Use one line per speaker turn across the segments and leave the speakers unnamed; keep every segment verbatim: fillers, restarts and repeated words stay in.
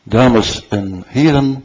Dames en heren,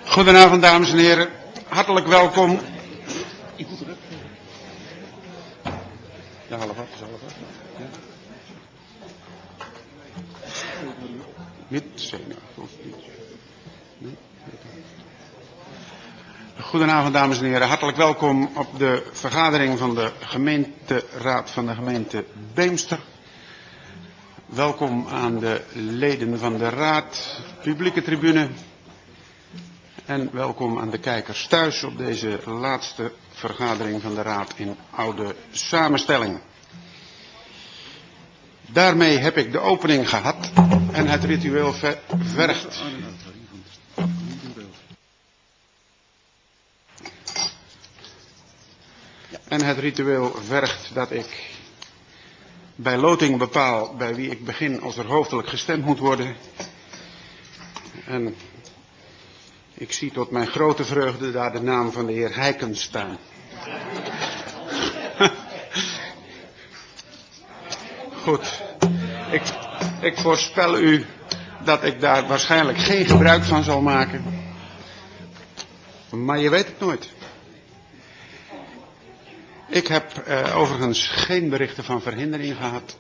Goedenavond, dames en heren. Hartelijk welkom. Ja, half wat, is half wat. Ja. Niet zenuwachtig. Nee. Goedenavond, dames en heren. Hartelijk welkom op de vergadering van de gemeenteraad van de gemeente Beemster. Welkom aan de leden van de raad, publieke tribune. En welkom aan de kijkers thuis op deze laatste vergadering van de raad in oude samenstelling. Daarmee heb ik de opening gehad en het ritueel vergt. En het ritueel vergt dat ik bij loting bepaal bij wie ik begin als er hoofdelijk gestemd moet worden. En ik zie tot mijn grote vreugde daar de naam van de heer Heikens staan. Goed. Ik, ik voorspel u dat ik daar waarschijnlijk geen gebruik van zal maken. Maar je weet het nooit. Ik heb eh, overigens geen berichten van verhindering gehad.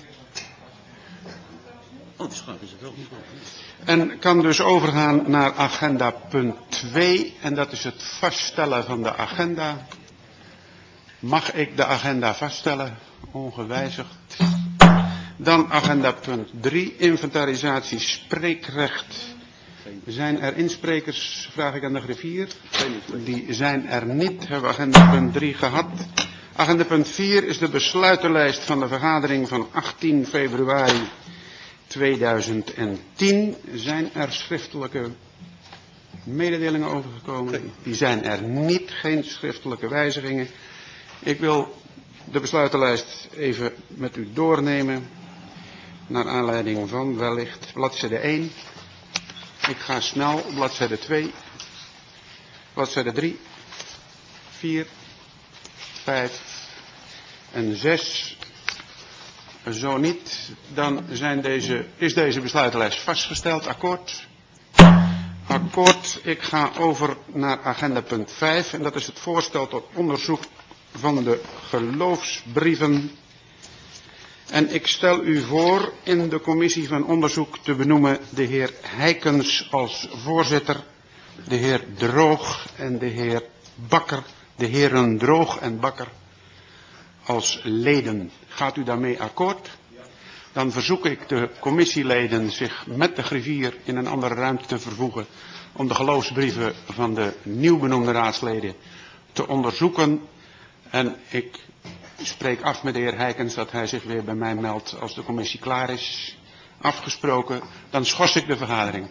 Oh, dus gaat is het wel niet.
En kan dus overgaan naar agenda punt twee. En dat is het vaststellen van de agenda. Mag ik de agenda vaststellen? Ongewijzigd. Dan agenda punt drie. Inventarisatie spreekrecht. Zijn er insprekers? Vraag ik aan de griffier. Die zijn er niet. Hebben we agenda punt drie gehad. Agenda punt vier is de besluitenlijst van de vergadering van achttien februari tweeduizend tien. Zijn er schriftelijke mededelingen overgekomen? Die zijn er niet. Geen schriftelijke wijzigingen. Ik wil de besluitenlijst even met u doornemen. Naar aanleiding van wellicht bladzijde één. Ik ga snel. Bladzijde twee. Bladzijde drie. vier. vijf. En zes. Zo niet, dan zijn deze, is deze besluitenlijst vastgesteld. Akkoord. Akkoord. Ik ga over naar agenda punt vijf. En dat is het voorstel tot onderzoek van de geloofsbrieven. En ik stel u voor in de commissie van onderzoek te benoemen de heer Heikens als voorzitter, de heer Droog en de heer Bakker, de heren Droog en Bakker als leden. Gaat u daarmee akkoord? Dan verzoek ik de commissieleden zich met de griffier in een andere ruimte te vervoegen om de geloofsbrieven van de nieuw benoemde raadsleden te onderzoeken. En ik spreek af met de heer Heikens dat hij zich weer bij mij meldt als de commissie klaar is. Afgesproken. Dan schors ik de vergadering.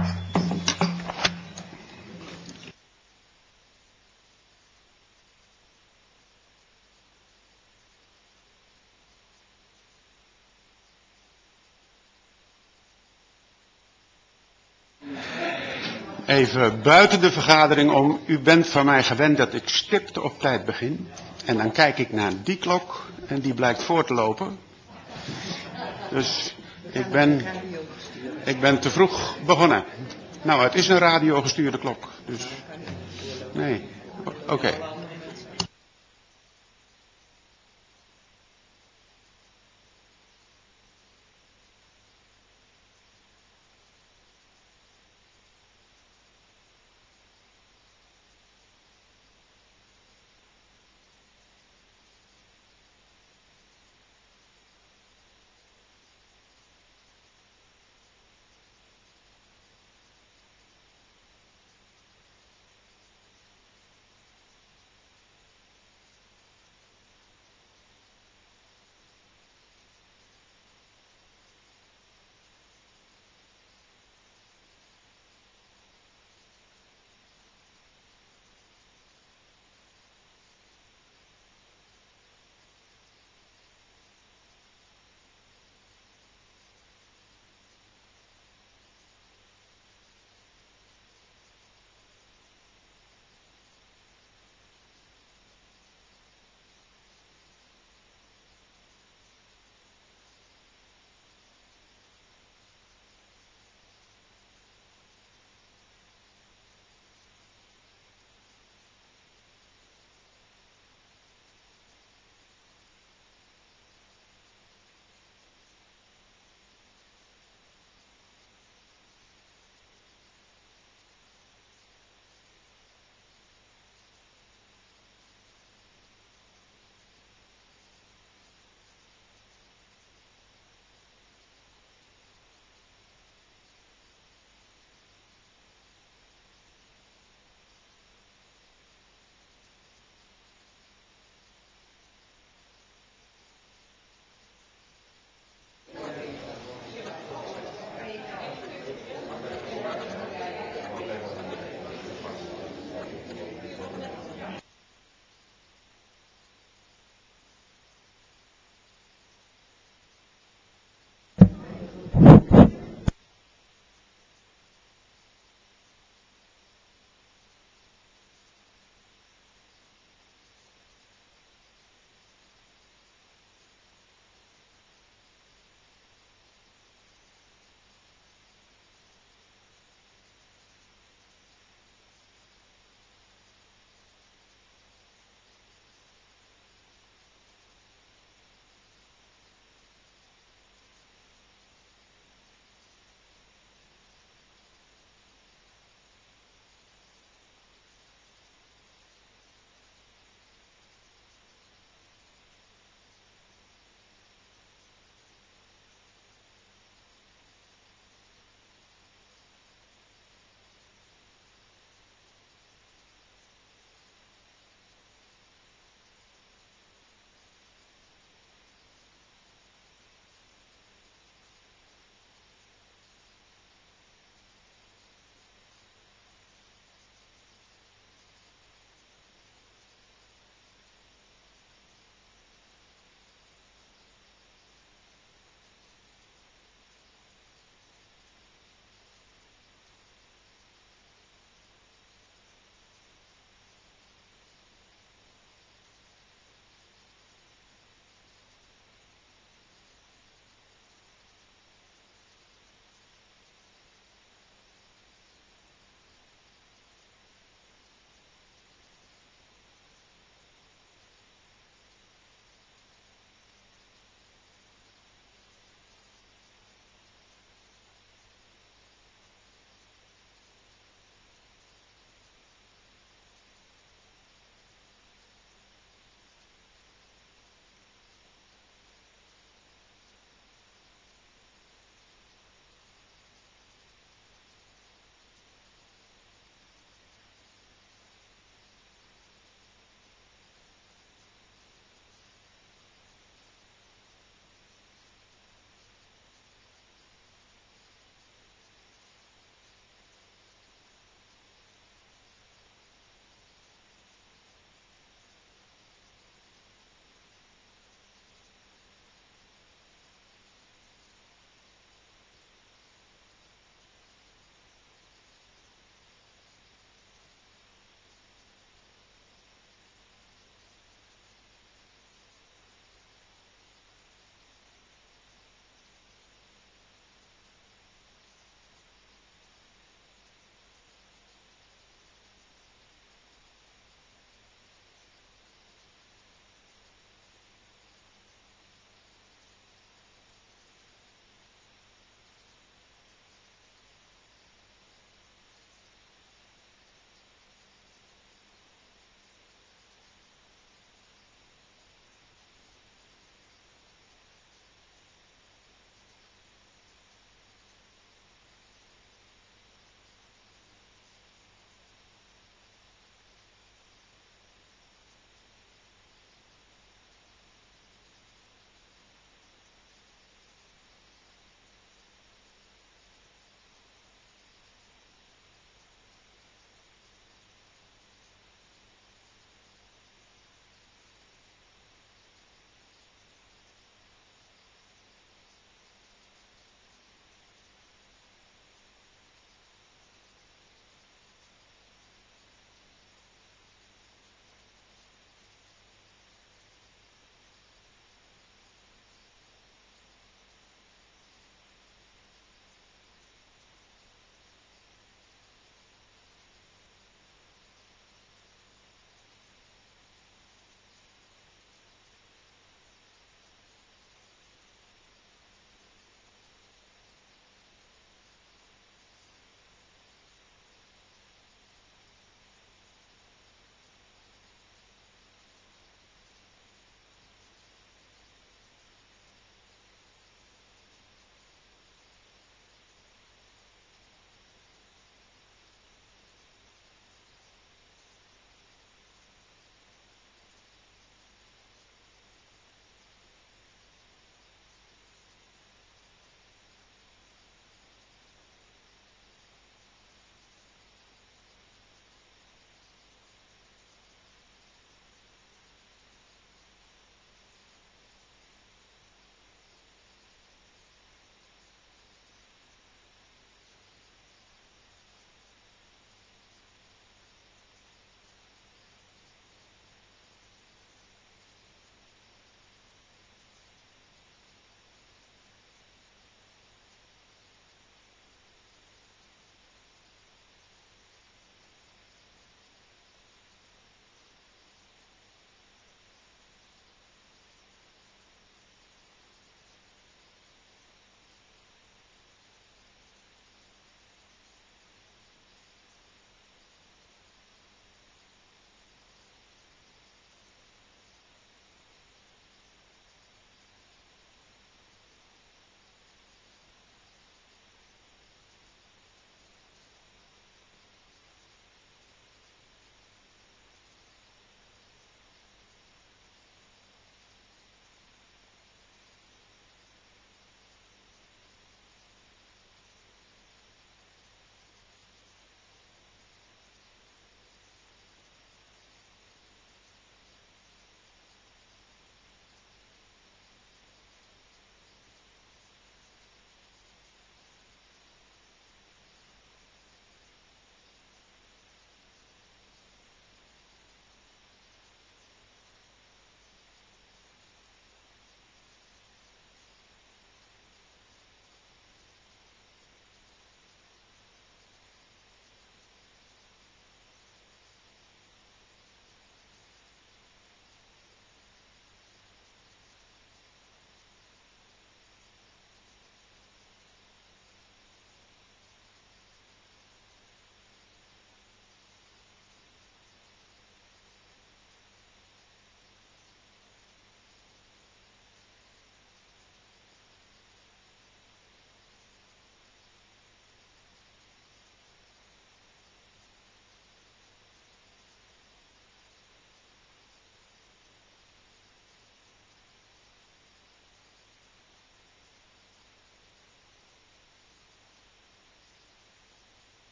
Even buiten de vergadering om. U bent van mij gewend dat ik stipte op tijd begin. En dan kijk ik naar die klok en die blijkt voor te lopen. Dus ik ben, ik ben te vroeg begonnen. Nou, het is een radiogestuurde klok. Dus nee, oké. Okay.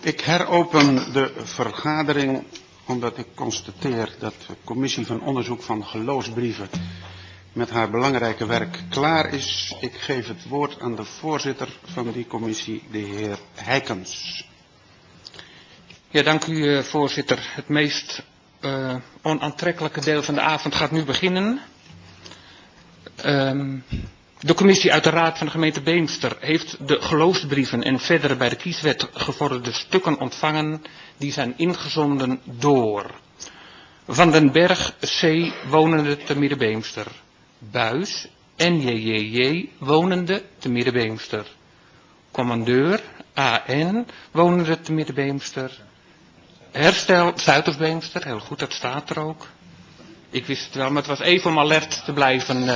Ik heropen de vergadering omdat ik constateer dat de commissie van onderzoek van geloofsbrieven met haar belangrijke werk klaar is. Ik geef het woord aan de voorzitter van die commissie, de heer Heikens.
Ja, dank u voorzitter. Het meest uh, onaantrekkelijke deel van de avond gaat nu beginnen. Um, de commissie uit de Raad van de gemeente Beemster heeft de geloofsbrieven en verdere bij de kieswet gevorderde stukken ontvangen. Die zijn ingezonden door Van den Berg C. wonende te Middenbeemster. Buis N J J J wonende te Middenbeemster. Commandeur A N wonende te Middenbeemster. Herstel Zuidersbeemster, heel goed, dat staat er ook. Ik wist het wel, maar het was even om alert te blijven. Uh.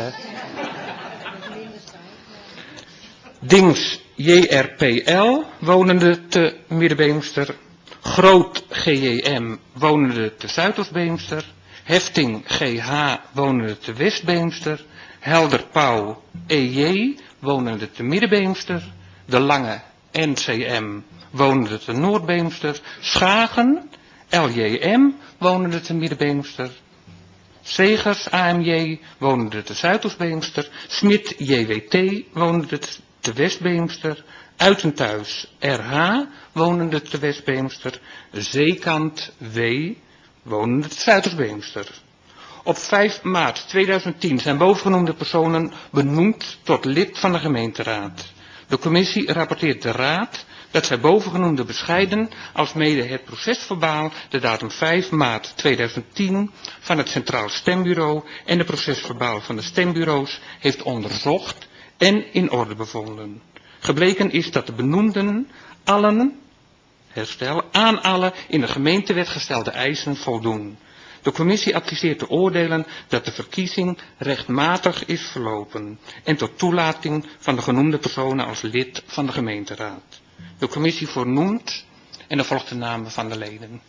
Dings J R P L wonende te Middenbeemster. Groot G J M wonende te Zuidersbeemster. Hefting G H wonende te Westbeemster. Helder Pauw E J wonende te Middenbeemster. De Lange N C M wonende te Noordbeemster. Schagen L J M wonende te Middenbeemster. Segers A M J wonende te Zuidersbeemster. Smit J W T wonende te Westbeemster. Uitenthuis R H wonende te Westbeemster. Zeekant W wonende te Zuidersbeemster. Op vijf maart tweeduizend tien zijn bovengenoemde personen benoemd tot lid van de gemeenteraad. De commissie rapporteert de raad dat zij bovengenoemde bescheiden alsmede het procesverbaal de datum vijf maart tweeduizend tien van het Centraal Stembureau en de procesverbaal van de stembureaus heeft onderzocht en in orde bevonden. Gebleken is dat de benoemden allen, herstel, aan alle in de gemeentewet gestelde eisen voldoen. De commissie adviseert te oordelen dat de verkiezing rechtmatig is verlopen en tot toelating van de genoemde personen als lid van de gemeenteraad. De commissie vernoemt en dan volgt de namen van de leden.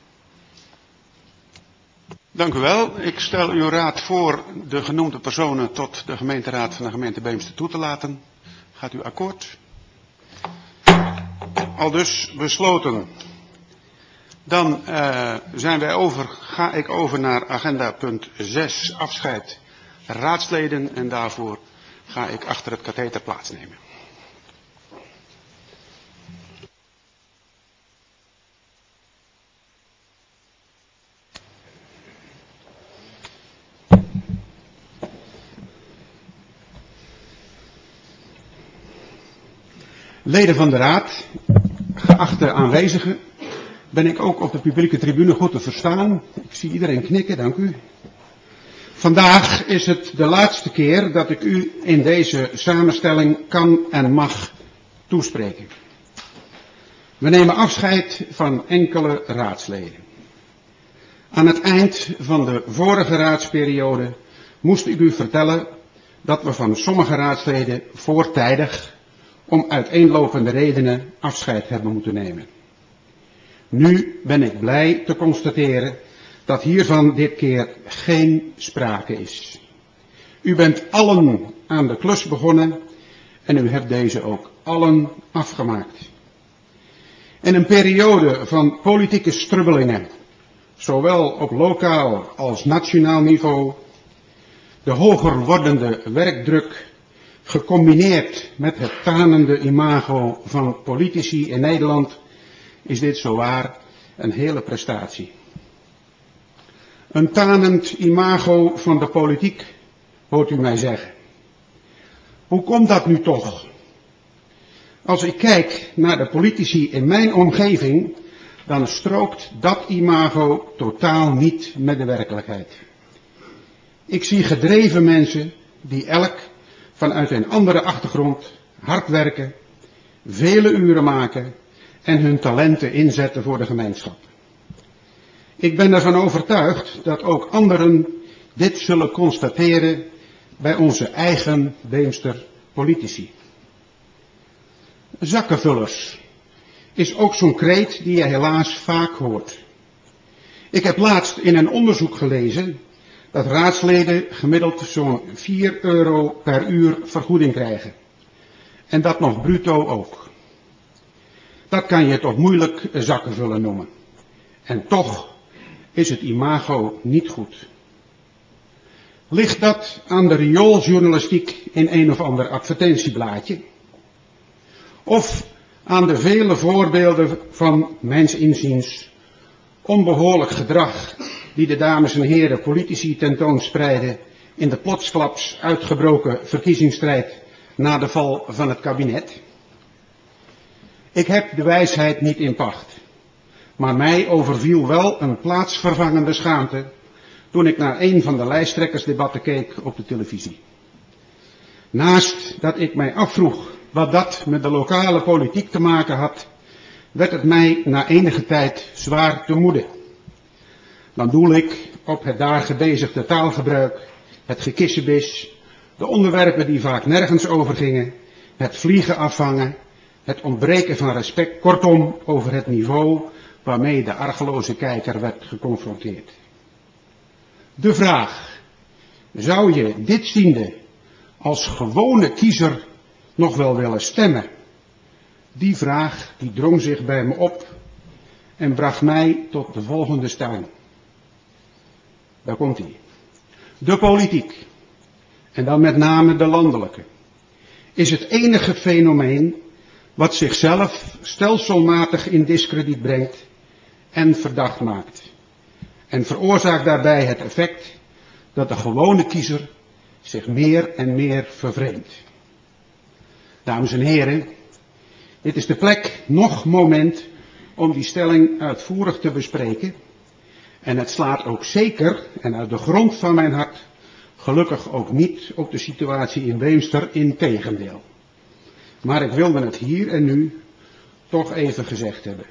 Dank u wel. Ik stel uw raad voor de genoemde personen tot de gemeenteraad van de gemeente Beemster toe te laten. Gaat u akkoord? Aldus besloten. Dan uh, zijn wij over, ga ik over naar agenda punt zes, afscheid raadsleden. En daarvoor ga ik achter het katheter plaatsnemen. Leden van de raad, geachte aanwezigen, ben ik ook op de publieke tribune goed te verstaan. Ik zie iedereen knikken, dank u. Vandaag is het de laatste keer dat ik u in deze samenstelling kan en mag toespreken. We nemen afscheid van enkele raadsleden. Aan het eind van de vorige raadsperiode moest ik u vertellen dat we van sommige raadsleden voortijdig om uiteenlopende redenen afscheid hebben moeten nemen. Nu ben ik blij te constateren dat hiervan dit keer geen sprake is. U bent allen aan de klus begonnen en u hebt deze ook allen afgemaakt. In een periode van politieke strubbelingen, zowel op lokaal als nationaal niveau, de hoger wordende werkdruk, gecombineerd met het tanende imago van politici in Nederland, is dit zowaar een hele prestatie. Een tanend imago van de politiek, hoort u mij zeggen. Hoe komt dat nu toch? Als ik kijk naar de politici in mijn omgeving, dan strookt dat imago totaal niet met de werkelijkheid. Ik zie gedreven mensen die elk vanuit een andere achtergrond hard werken, vele uren maken en hun talenten inzetten voor de gemeenschap. Ik ben ervan overtuigd dat ook anderen dit zullen constateren bij onze eigen Beemster politici. Zakkenvullers is ook zo'n kreet die je helaas vaak hoort. Ik heb laatst in een onderzoek gelezen dat raadsleden gemiddeld zo'n vier euro per uur vergoeding krijgen. En dat nog bruto ook.
Dat kan je toch moeilijk zakkenvullen noemen. En toch is het imago niet goed. Ligt dat aan de riooljournalistiek in een of ander advertentieblaadje? Of aan de vele voorbeelden van, mijns inziens, onbehoorlijk gedrag die de dames en heren politici tentoonspreiden in de plotsklaps uitgebroken verkiezingsstrijd na de val van het kabinet? Ik heb de wijsheid niet in pacht, maar mij overviel wel een plaatsvervangende schaamte toen ik naar een van de lijsttrekkersdebatten keek op de televisie. Naast dat ik mij afvroeg wat dat met de lokale politiek te maken had, werd het mij na enige tijd zwaar te moede. Dan doel ik op het daar gebezigde taalgebruik, het gekissebis, de onderwerpen die vaak nergens over gingen, het vliegen afvangen, het ontbreken van respect, kortom over het niveau waarmee de argeloze kijker werd geconfronteerd. De vraag, zou je dit ziende als gewone kiezer nog wel willen stemmen? Die vraag die drong zich bij me op en bracht mij tot de volgende stelling. Daar komt ie. De politiek, en dan met name de landelijke, is het enige fenomeen wat zichzelf stelselmatig in diskrediet brengt en verdacht maakt. En veroorzaakt daarbij het effect dat de gewone kiezer zich meer en meer vervreemdt. Dames en heren, dit is de plek, nog moment, om die stelling uitvoerig te bespreken. En het slaat ook zeker, en uit de grond van mijn hart, gelukkig ook niet op de situatie in Beemster, integendeel. Maar ik wilde het hier en nu toch even gezegd hebben.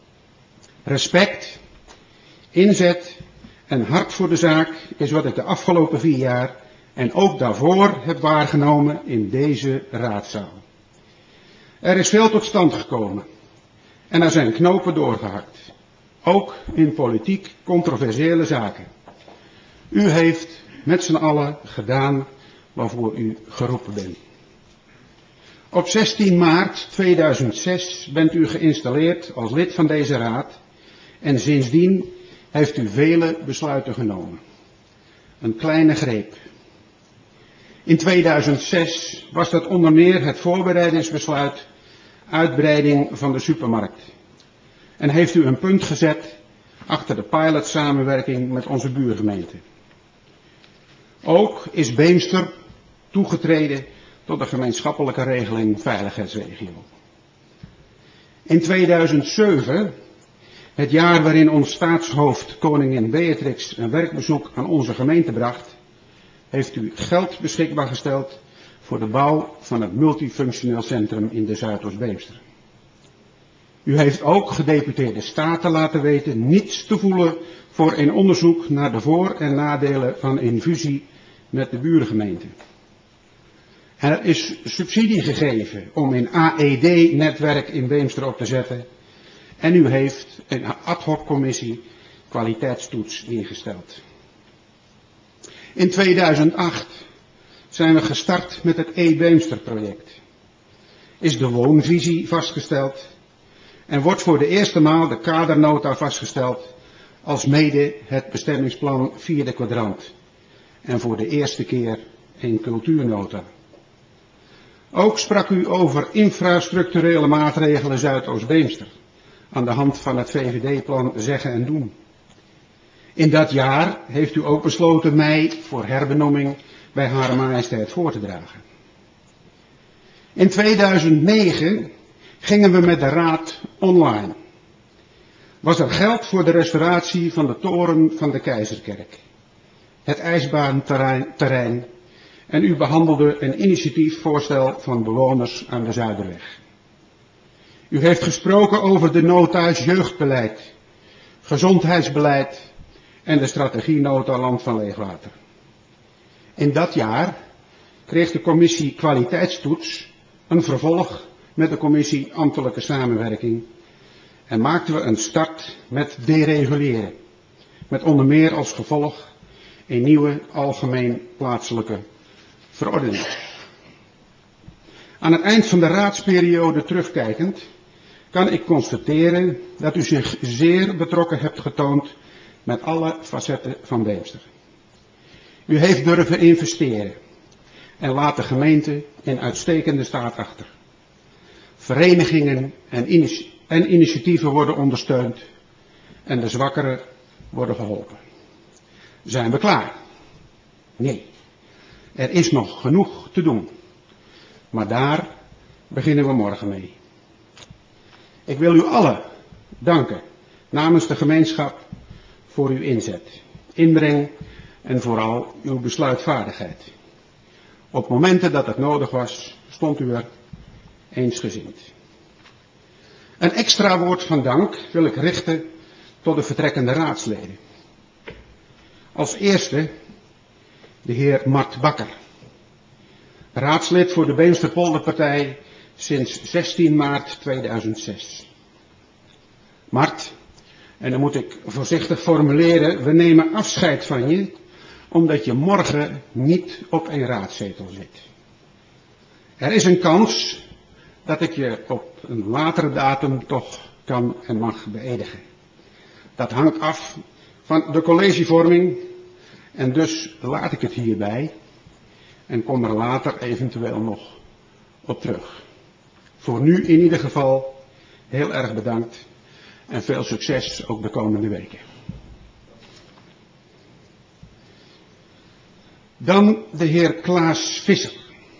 Respect, inzet en hart voor de zaak is wat ik de afgelopen vier jaar en ook daarvoor heb waargenomen in deze raadzaal. Er is veel tot stand gekomen en er zijn knopen doorgehakt, ook in politiek controversiële zaken. U heeft met z'n allen gedaan waarvoor u geroepen bent. Op zestien maart tweeduizend zes bent u geïnstalleerd als lid van deze raad en sindsdien heeft u vele besluiten genomen. Een kleine greep. In tweeduizend zes was dat onder meer het voorbereidingsbesluit uitbreiding van de supermarkt. En heeft u een punt gezet achter de pilotsamenwerking met onze buurgemeente. Ook is Beemster toegetreden tot de gemeenschappelijke regeling veiligheidsregio. In tweeduizend zeven, het jaar waarin ons staatshoofd koningin Beatrix een werkbezoek aan onze gemeente bracht, heeft u geld beschikbaar gesteld voor de bouw van het multifunctioneel centrum in de Zuidoost-Beemster. U heeft ook gedeputeerde staten laten weten niets te voelen voor een onderzoek naar de voor- en nadelen van een fusie met de buurgemeente. En er is subsidie gegeven om een A E D-netwerk in Beemster op te zetten. En u heeft een ad hoc commissie kwaliteitstoets ingesteld. In tweeduizend acht zijn we gestart met het E-Beemster-project. Is de woonvisie vastgesteld en wordt voor de eerste maal de kadernota vastgesteld als mede het bestemmingsplan vierde kwadrant. En voor de eerste keer een cultuurnota. Ook sprak u over infrastructurele maatregelen Zuidoost-Beemster, aan de hand van het V V D-plan Zeggen en Doen. In dat jaar heeft u ook besloten mij voor herbenoeming bij Hare Majesteit voor te dragen. In tweeduizend negen gingen we met de raad online. Was er geld voor de restauratie van de toren van de Keizerkerk, het ijsbaanterrein, en u behandelde een initiatiefvoorstel van bewoners aan de Zuiderweg. U heeft gesproken over de nota's jeugdbeleid, gezondheidsbeleid en de strategienota Land van Leegwater. In dat jaar kreeg de commissie kwaliteitstoets een vervolg met de commissie ambtelijke samenwerking en maakten we een start met dereguleren, met onder meer als gevolg een nieuwe algemeen plaatselijke verordening. Aan het eind van de raadsperiode terugkijkend kan ik constateren dat u zich zeer betrokken hebt getoond met alle facetten van Beemster. U heeft durven investeren en laat de gemeente in uitstekende staat achter. Verenigingen en, inici- en initiatieven worden ondersteund en de zwakkeren worden geholpen. Zijn we klaar? Nee. Er is nog genoeg te doen. Maar daar beginnen we morgen mee. Ik wil u allen danken namens de gemeenschap voor uw inzet, inbreng en vooral uw besluitvaardigheid. Op momenten dat het nodig was, stond u er eensgezind. Een extra woord van dank wil ik richten tot de vertrekkende raadsleden. Als eerste de heer Mart Bakker, raadslid voor de Beemsterpolderpartij sinds zestien maart tweeduizend zes. Mart, en dan moet ik voorzichtig formuleren, we nemen afscheid van je, omdat je morgen niet op een raadzetel zit. Er is een kans dat ik je op een latere datum toch kan en mag beëdigen. Dat hangt af van de collegevorming en dus laat ik het hierbij en kom er later eventueel nog op terug. Voor nu in ieder geval heel erg bedankt en veel succes ook de komende weken. Dan de heer Klaas Visser,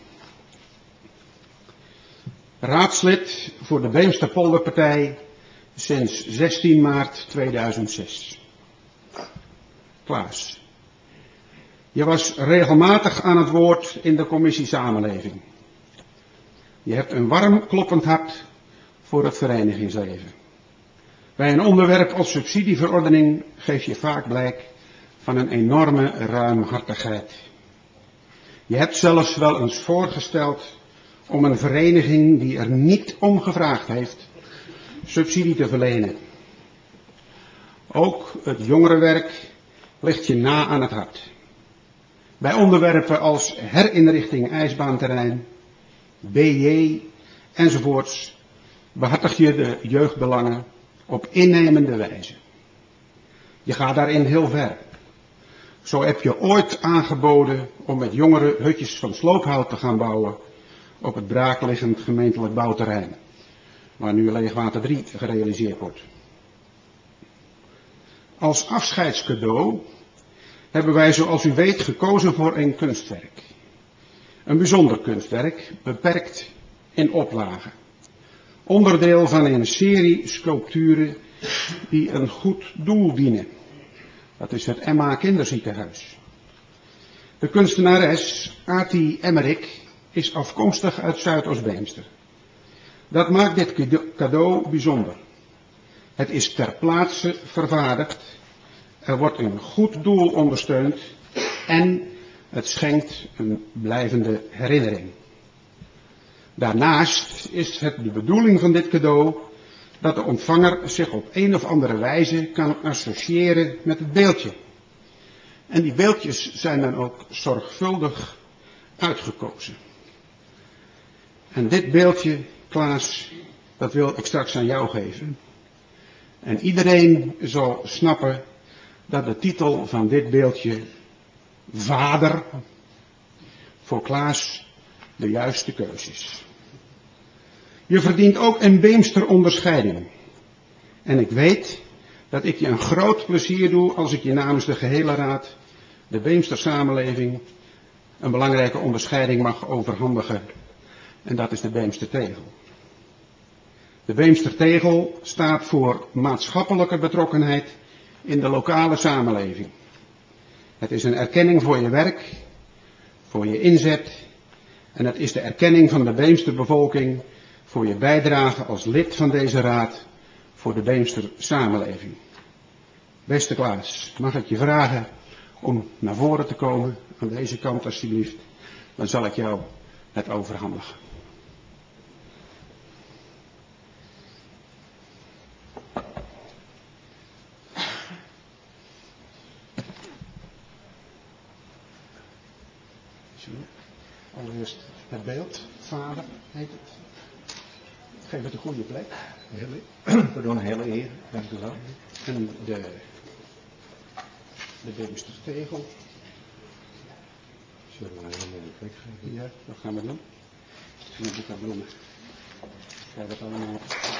raadslid voor de Beemsterpolderpartij sinds zestien maart tweeduizend zes. Klaas, je was regelmatig aan het woord in de commissie Samenleving. Je hebt een warm kloppend hart voor het verenigingsleven. Bij een onderwerp als subsidieverordening geef je vaak blijk van een enorme ruimhartigheid. Je hebt zelfs wel eens voorgesteld om een vereniging die er niet om gevraagd heeft, subsidie te verlenen. Ook het jongerenwerk ligt je na aan het hart. Bij onderwerpen als herinrichting ijsbaanterrein, B J enzovoorts behartig je de jeugdbelangen op innemende wijze. Je gaat daarin heel ver. Zo heb je ooit aangeboden om met jongeren hutjes van sloophout te gaan bouwen op het braakliggend gemeentelijk bouwterrein, waar nu Leegwater drie gerealiseerd wordt. Als afscheidscadeau hebben wij, zoals u weet, gekozen voor een kunstwerk. Een bijzonder kunstwerk, beperkt in oplage. Onderdeel van een serie sculpturen die een goed doel dienen. Dat is het Emma Kinderziekenhuis. De kunstenares Ati Emmerik is afkomstig uit Zuidoost-Beemster. Dat maakt dit cadeau bijzonder. Het is ter plaatse vervaardigd. Er wordt een goed doel ondersteund en het schenkt een blijvende herinnering. Daarnaast is het de bedoeling van dit cadeau dat de ontvanger zich op een of andere wijze kan associëren met het beeldje. En die beeldjes zijn dan ook zorgvuldig uitgekozen. En dit beeldje, Klaas, dat wil ik straks aan jou geven. En iedereen zal snappen dat de titel van dit beeldje, Vader, voor Klaas de juiste keus is. Je verdient ook een Beemster onderscheiding. En ik weet dat ik je een groot plezier doe als ik je namens de gehele raad, de Beemster Samenleving, een belangrijke onderscheiding mag overhandigen. En dat is de Beemster Tegel. De Beemster Tegel staat voor maatschappelijke betrokkenheid in de lokale samenleving. Het is een erkenning voor je werk, voor je inzet en het is de erkenning van de Beemsterbevolking voor je bijdrage als lid van deze raad voor de Beemster Samenleving. Beste Klaas, mag ik je vragen om naar voren te komen, aan deze kant alsjeblieft, dan zal ik jou het overhandigen. Allereerst het beeld, Vader heet het. Geef het een goede plek.
Hele, pardon, hele eer. Dank u wel.
En de, de Beemstertegel.
Zullen we een hele mooie plek geven?
Ja, dat gaan we doen. En dan doe ik dat bloemen. Kijk dat allemaal.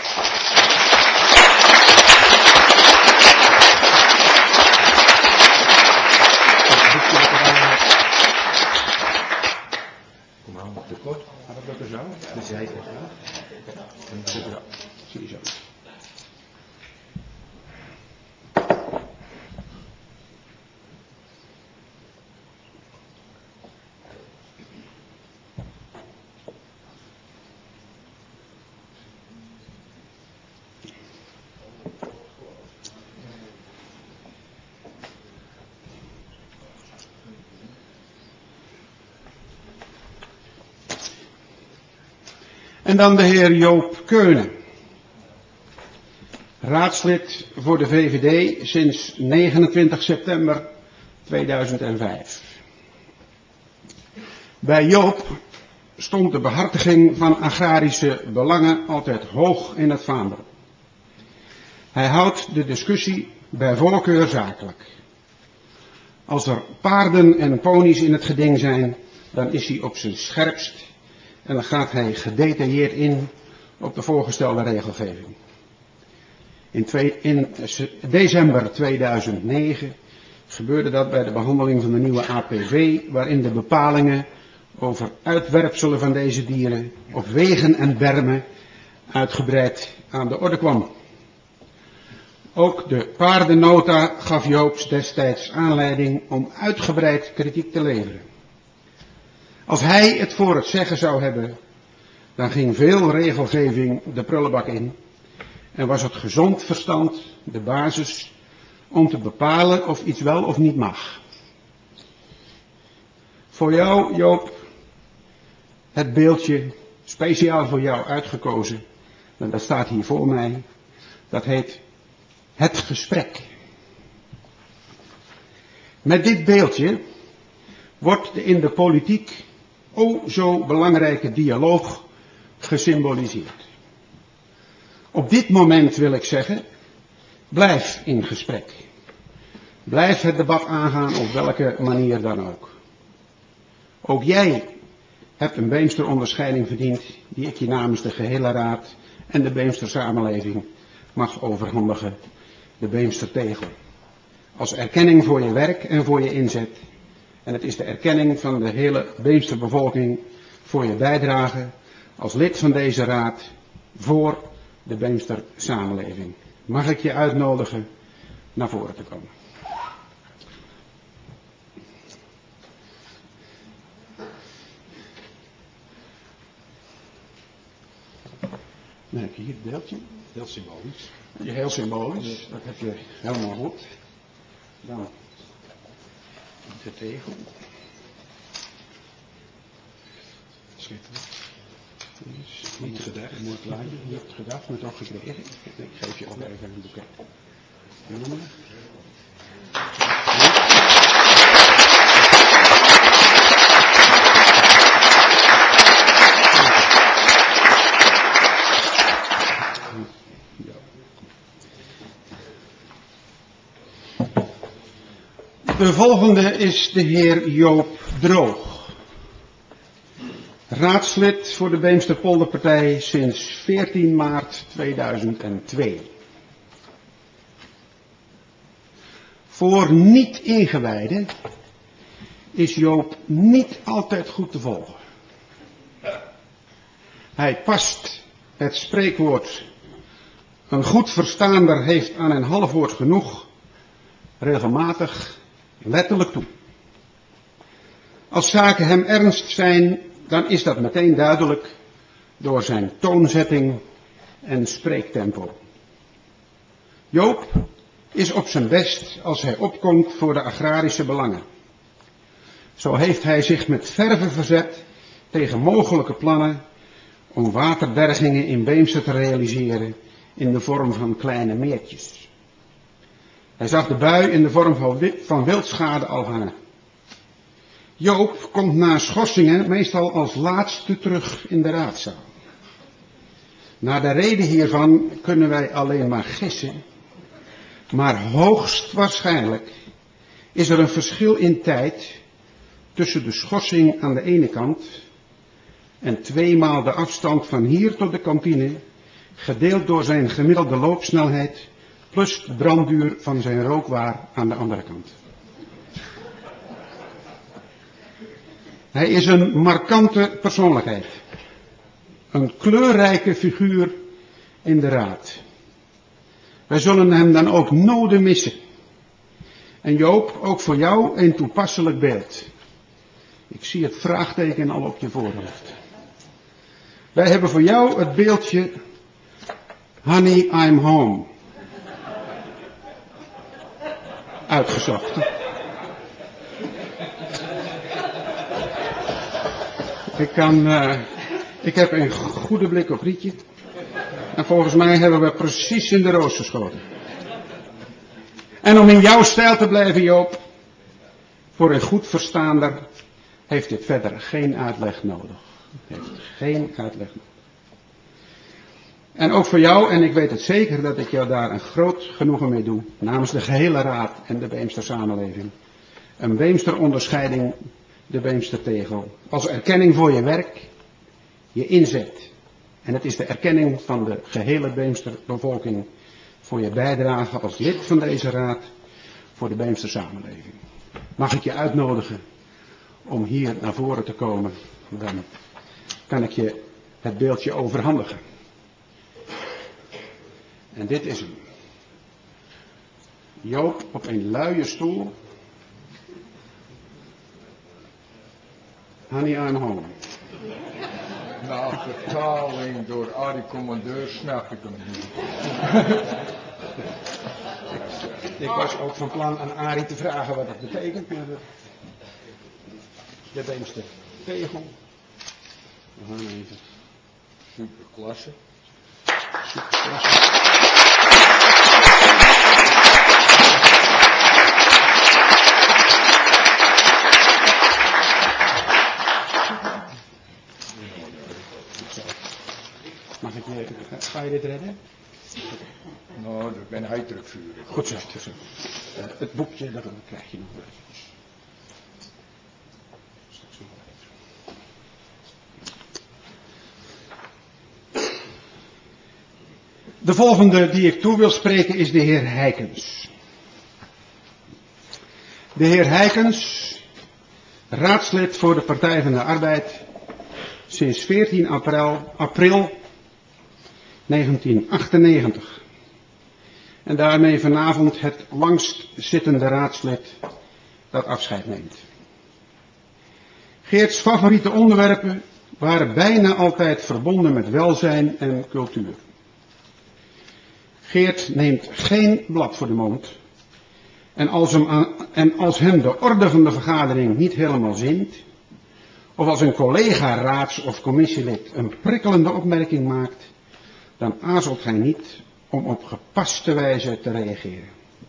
Kom aan, te kort.
Gaat dat lukken zo?
De zijkant.
Ja, zie je zo. En dan de heer Joop Keunen. Raadslid voor de V V D sinds negenentwintig september tweeduizend vijf. Bij Joop stond de behartiging van agrarische belangen altijd hoog in het vaandel. Hij houdt de discussie bij voorkeur zakelijk. Als er paarden en ponies in het geding zijn, dan is hij op zijn scherpst en dan gaat hij gedetailleerd in op de voorgestelde regelgeving. In, twee, in december tweeduizend negen gebeurde dat bij de behandeling van de nieuwe A P V, waarin de bepalingen over uitwerpselen van deze dieren op wegen en bermen uitgebreid aan de orde kwam. Ook de paardennota gaf Joops destijds aanleiding om uitgebreid kritiek te leveren. Als hij het voor het zeggen zou hebben, dan ging veel regelgeving de prullenbak in en was het gezond verstand de basis om te bepalen of iets wel of niet mag. Voor jou, Joop, het beeldje speciaal voor jou uitgekozen, en dat staat hier voor mij, dat heet het gesprek. Met dit beeldje wordt de in de politiek o zo belangrijke dialoog gesymboliseerd. Op dit moment wil ik zeggen, blijf in gesprek. Blijf het debat aangaan op welke manier dan ook. Ook jij hebt een Beemster-onderscheiding verdiend die ik je namens de gehele raad en de Beemster-samenleving mag overhandigen, de Beemster-tegel. Als erkenning voor je werk en voor je inzet. En het is de erkenning van de hele Beemster-bevolking voor je bijdrage als lid van deze raad voor de Beemster-samenleving. Mag ik je uitnodigen naar voren te komen. Dan heb je hier het beeldje.
Heel symbolisch.
Je heel symbolisch, dat heb je helemaal goed. Dan de tegel.
Schitterend.
Dus niet gedacht, mooi plaatje, niet gedacht, maar toch gekregen. Ik geef je ook even een boeket. Bloemen. De volgende is de heer Joop Droog. Raadslid voor de Beemsterpolderpartij sinds veertien maart tweeduizend twee. Voor niet-ingewijden is Joop niet altijd goed te volgen. Hij past het spreekwoord een goed verstaander heeft aan een half woord genoeg regelmatig letterlijk toe. Als zaken hem ernst zijn, dan is dat meteen duidelijk door zijn toonzetting en spreektempo. Joop is op zijn best als hij opkomt voor de agrarische belangen. Zo heeft hij zich met verve verzet tegen mogelijke plannen om waterbergingen in Beemster te realiseren in de vorm van kleine meertjes. Hij zag de bui in de vorm van wildschade al hangen. Joop komt na schorsingen meestal als laatste terug in de raadzaal. Naar de reden hiervan kunnen wij alleen maar gissen, maar hoogstwaarschijnlijk is er een verschil in tijd tussen de schorsing aan de ene kant en tweemaal de afstand van hier tot de kantine, gedeeld door zijn gemiddelde loopsnelheid, plus de brandduur van zijn rookwaar aan de andere kant. Hij is een markante persoonlijkheid, een kleurrijke figuur in de raad. Wij zullen hem dan ook noden missen. En Joop, ook voor jou een toepasselijk beeld. Ik zie het vraagteken al op je voorhoofd. Wij hebben voor jou het beeldje Honey, I'm Home uitgezocht. Ik kan, uh, ik heb een goede blik op Rietje. En volgens mij hebben we precies in de roos geschoten. En om in jouw stijl te blijven, Joop, voor een goed verstaander heeft dit verder geen uitleg nodig. Heeft geen uitleg nodig. En ook voor jou, en ik weet het zeker dat ik jou daar een groot genoegen mee doe, namens de gehele raad en de Beemster samenleving, een Beemster onderscheiding, de Beemster tegel, als erkenning voor je werk, je inzet. En het is de erkenning van de gehele Beemster bevolking voor je bijdrage als lid van deze raad voor de Beemster samenleving. Mag ik je uitnodigen om hier naar voren te komen, dan kan ik je het beeldje overhandigen. En dit is hem. Joop op een luie stoel. Honey, I'm home.
Na vertaling door Arie Commandeur snap ik hem niet.
Ik was ook van plan aan Arie te vragen wat het betekent, maar de, de Beemster tegel. We gaan even.
Superklasse.
Superklasse. Mag ik je, ga je dit redden?
Nou, daar ben hij terugvuren.
Goed zo, goed zo. Uh, het boekje, dat krijg je nog wel even. Straks nog wel even. De volgende die ik toe wil spreken is de heer Heikens. De heer Heikens, raadslid voor de Partij van de Arbeid, sinds veertien april negentien achtennegentig. En daarmee vanavond het langst zittende raadslid dat afscheid neemt. Geerts favoriete onderwerpen waren bijna altijd verbonden met welzijn en cultuur. Geert neemt geen blad voor de mond. En als hem, aan, en als hem de orde van de vergadering niet helemaal zint, of als een collega raads- of commissielid een prikkelende opmerking maakt, dan aarzelt hij niet om op gepaste wijze te reageren.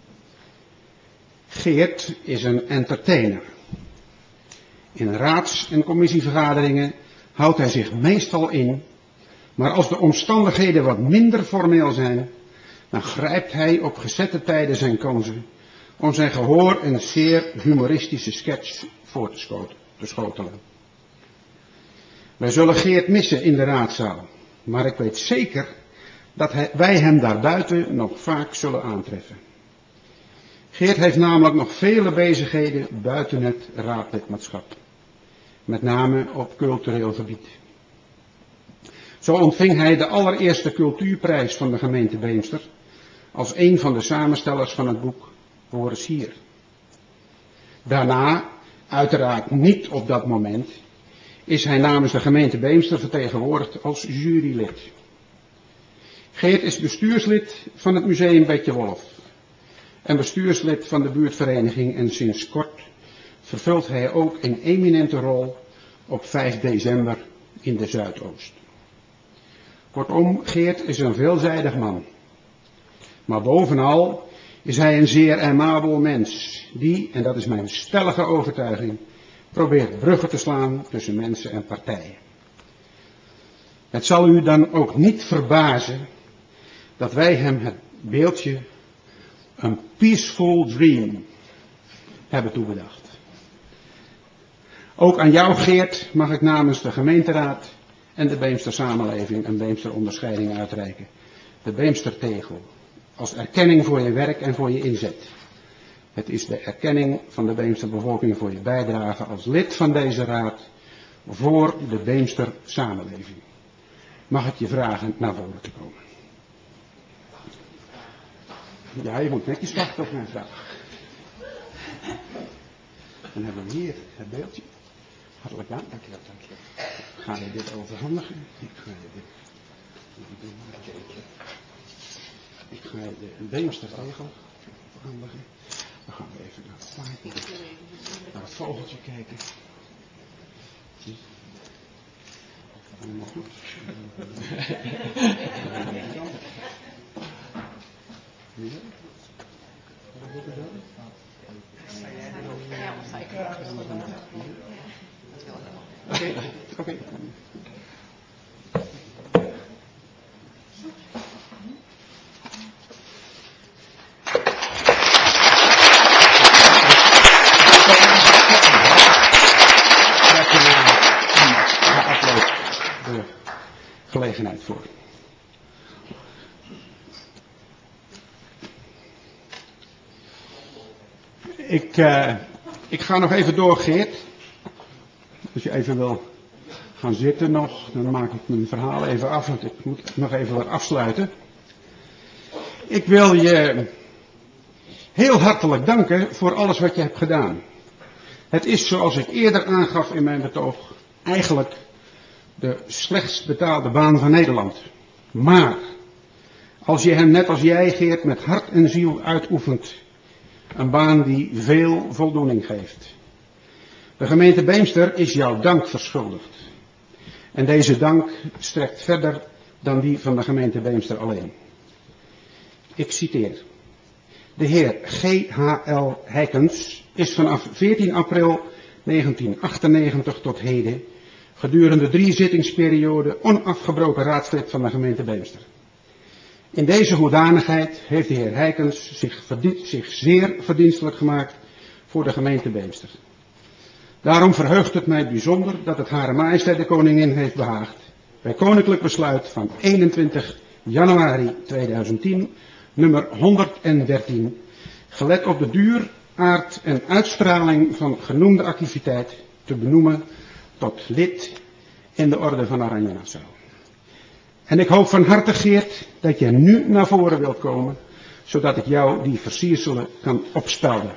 Geert is een entertainer. In raads- en commissievergaderingen houdt hij zich meestal in, maar als de omstandigheden wat minder formeel zijn, dan grijpt hij op gezette tijden zijn kansen om zijn gehoor een zeer humoristische sketch voor te schotelen. Wij zullen Geert missen in de raadzaal, maar ik weet zeker dat hij, wij hem daarbuiten nog vaak zullen aantreffen. Geert heeft namelijk nog vele bezigheden buiten het raadlidmaatschap, met name op cultureel gebied. Zo ontving hij de allereerste cultuurprijs van de gemeente Beemster als een van de samenstellers van het boek Hoor eens hier. Daarna, uiteraard niet op dat moment, is hij namens de gemeente Beemster vertegenwoordigd als jurylid. Geert is bestuurslid van het museum Betje Wolf en bestuurslid van de buurtvereniging en sinds kort vervult hij ook een eminente rol op vijf december in de Zuidoost. Kortom, Geert is een veelzijdig man. Maar bovenal is hij een zeer aimabel mens die, en dat is mijn stellige overtuiging, probeert bruggen te slaan tussen mensen en partijen. Het zal u dan ook niet verbazen dat wij hem het beeldje een peaceful dream hebben toebedacht. Ook aan jou, Geert, mag ik namens de gemeenteraad en de Beemster Samenleving een Beemster onderscheiding uitreiken. De Beemster Tegel, als erkenning voor je werk en voor je inzet. Het is de erkenning van de Beemster bevolking voor je bijdrage als lid van deze raad voor de Beemster Samenleving. Mag ik je vragen naar voren te komen? Ja, je moet netjes wachten op mijn vraag. Dan hebben we hier het beeldje. Hartelijk dank. Dank je wel, dank je wel. Ga je dit overhandigen? Ik ga je dit... Ik ga je de Beemster Tegel overhandigen. Dan gaan we even naar het plaatje, naar het vogeltje kijken. Allemaal goed. Oké, oké. Gelegenheid voor. Ik, uh, ik ga nog even door, Geert. Als je even wil gaan zitten nog, dan maak ik mijn verhaal even af, want ik moet nog even wat afsluiten. Ik wil je heel hartelijk danken voor alles wat je hebt gedaan. Het is, zoals ik eerder aangaf in mijn betoog, eigenlijk de slechtst betaalde baan van Nederland. Maar als je hem net als jij, Geert, met hart en ziel uitoefent, een baan die veel voldoening geeft. De gemeente Beemster is jouw dank verschuldigd. En deze dank strekt verder dan die van de gemeente Beemster alleen. Ik citeer. De heer G H L Heikens is vanaf veertien april negentien achtennegentig tot heden gedurende drie zittingsperioden onafgebroken raadslid van de gemeente Beemster. In deze hoedanigheid heeft de heer Heikens zich, verdien, zich zeer verdienstelijk gemaakt voor de gemeente Beemster. Daarom verheugt het mij bijzonder dat het Hare Majesteit de Koningin heeft behaagd bij koninklijk besluit van eenentwintig januari tweeduizend tien, nummer honderddertien, gelet op de duur, aard en uitstraling van genoemde activiteit te benoemen tot lid in de orde van Oranje Nassau. En ik hoop van harte, Geert, dat je nu naar voren wilt komen, zodat ik jou die versierselen kan opspelden.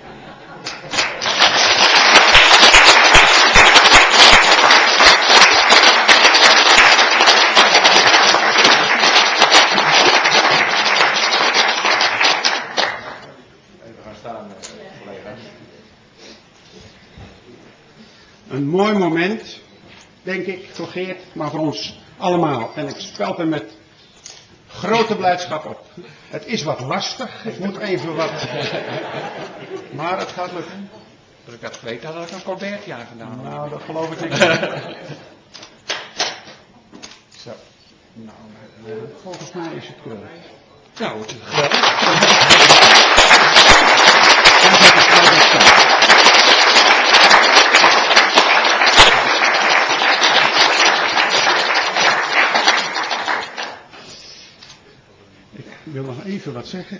Even gaan staan, collega's.
Een mooi moment, denk ik, voor Geert, maar voor ons allemaal. En ik speld hem met grote blijdschap op. Het is wat lastig, ik moet even wat... Maar het gaat lukken.
Als ik dat geweten had, had ik een Colbertje aangedaan.
Nou, dat geloof ik niet. Zo. Nou, volgens mij is het keurig.
Nou, het is geweldig.
Daar zet ik altijd staan. Ik wil nog even wat zeggen.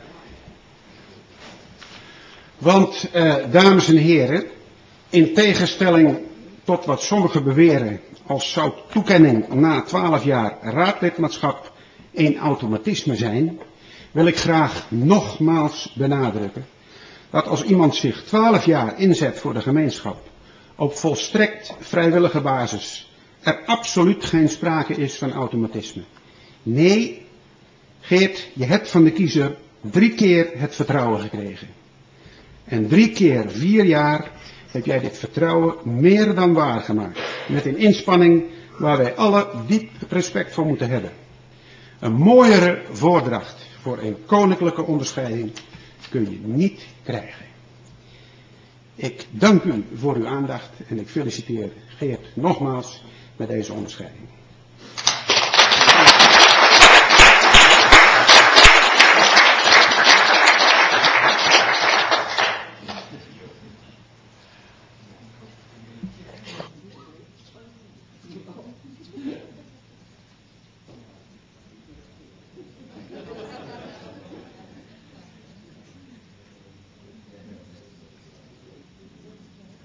Want, eh, dames en heren, in tegenstelling tot wat sommigen beweren, als zou toekenning na twaalf jaar raadlidmaatschap een automatisme zijn, wil ik graag nogmaals benadrukken dat als iemand zich twaalf jaar inzet voor de gemeenschap op volstrekt vrijwillige basis, er absoluut geen sprake is van automatisme. Nee, Geert, je hebt van de kiezer drie keer het vertrouwen gekregen. En drie keer vier jaar heb jij dit vertrouwen meer dan waargemaakt. Met een inspanning waar wij alle diep respect voor moeten hebben. Een mooiere voordracht voor een koninklijke onderscheiding kun je niet krijgen. Ik dank u voor uw aandacht en ik feliciteer Geert nogmaals met deze onderscheiding.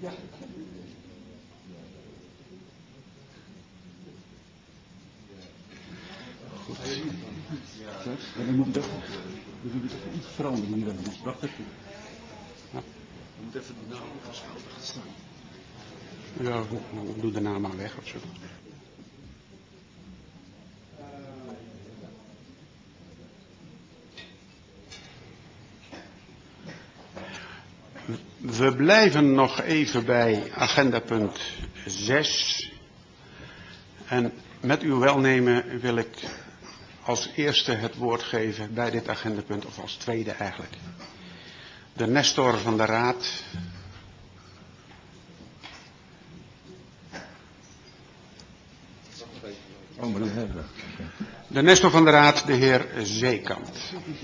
Ja, dan moet ik even, dan moet ik even iets veranderen hier. Dus wacht even. Ja. Je moet even de naam verschuiven staan.
Ja, doe de naam maar weg of zo. We blijven nog even bij agenda punt zes. En met uw welnemen wil ik als eerste het woord geven bij dit agendapunt, of als tweede eigenlijk. De Nestor van de Raad.
Oh, maar dat hebben we.
De Nestor van de Raad, de heer Zeekamp.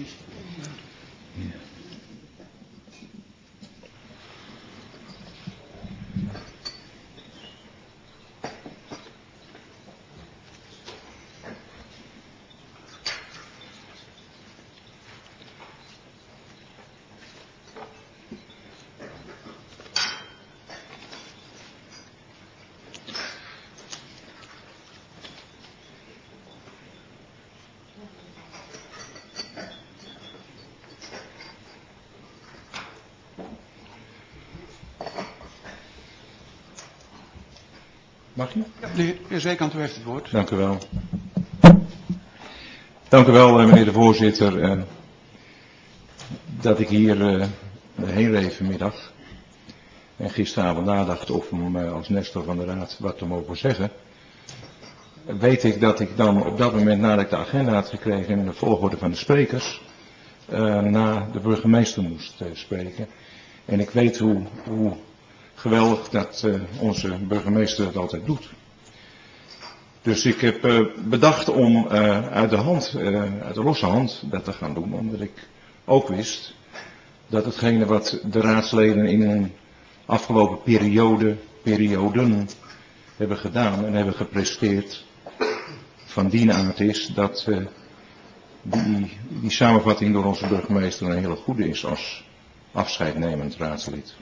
Mag je?
De heer Zeekamp, u heeft het woord.
Dank u wel. Dank u wel, meneer de voorzitter, eh, dat ik hier eh, heen reed vanmiddag. En gisteravond nadacht of om eh, als Nestor van de Raad wat te mogen zeggen. Weet ik dat ik dan op dat moment, nadat ik de agenda had gekregen in de volgorde van de sprekers, uh, naar de burgemeester moest uh, spreken. En ik weet hoe, hoe geweldig dat uh, onze burgemeester dat altijd doet. Dus ik heb uh, bedacht om uh, uit de hand, uh, uit de losse hand dat te gaan doen, omdat ik ook wist dat hetgene wat de raadsleden in een afgelopen periode, perioden hebben gedaan en hebben gepresteerd, van die aard is dat uh, die, die samenvatting door onze burgemeester een hele goede is als afscheidnemend raadslid.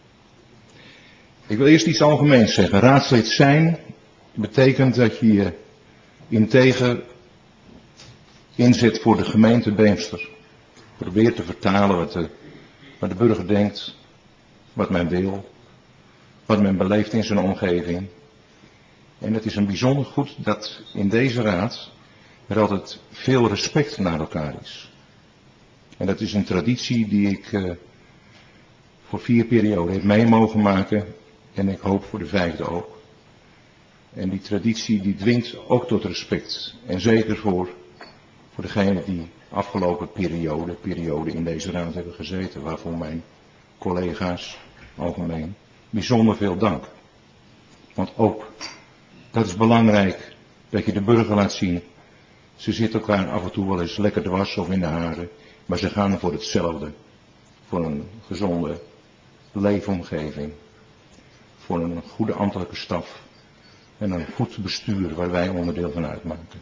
Ik wil eerst iets algemeens zeggen. Raadslid zijn betekent dat je je integer inzet voor de gemeente Beemster. Probeer te vertalen wat de, wat de burger denkt, wat men wil, wat men beleeft in zijn omgeving. En het is een bijzonder goed dat in deze raad er altijd veel respect naar elkaar is. En dat is een traditie die ik uh, voor vier perioden heb mee mogen maken en ik hoop voor de vijfde ook. En die traditie die dwingt ook tot respect. En zeker voor, voor degenen die afgelopen periode, periode in deze raad hebben gezeten, waarvoor mijn collega's algemeen bijzonder veel dank. Want ook dat is belangrijk, dat je de burger laat zien. Ze zitten elkaar af en toe wel eens lekker dwars of in de haren, maar ze gaan voor hetzelfde. Voor een gezonde leefomgeving. Voor een goede ambtelijke staf. En een goed bestuur waar wij onderdeel van uitmaken.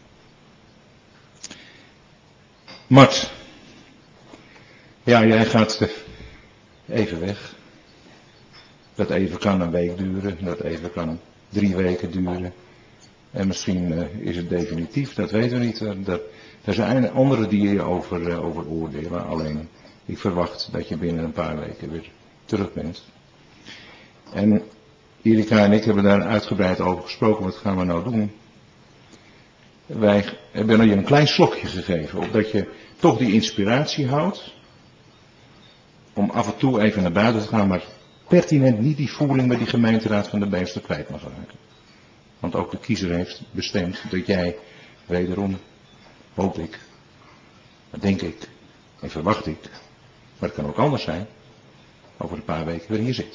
Mart. Ja, jij gaat even weg. Dat even kan een week duren, dat even kan drie weken duren. En misschien uh, is het definitief, dat weten we niet. Uh, dat, er zijn anderen die hier over, uh, over oordelen. Alleen, ik verwacht dat je binnen een paar weken weer terug bent. En Erika en ik hebben daar uitgebreid over gesproken. Wat gaan we nou doen? Wij hebben je een klein slokje gegeven. Opdat je toch die inspiratie houdt. Om af en toe even naar buiten te gaan. Maar pertinent niet die voeling met die gemeenteraad van de Beemster kwijt mag raken. Want ook de kiezer heeft bestemd dat jij wederom, hoop ik, dat denk ik en verwacht ik, maar het kan ook anders zijn, over een paar weken weer hier zit.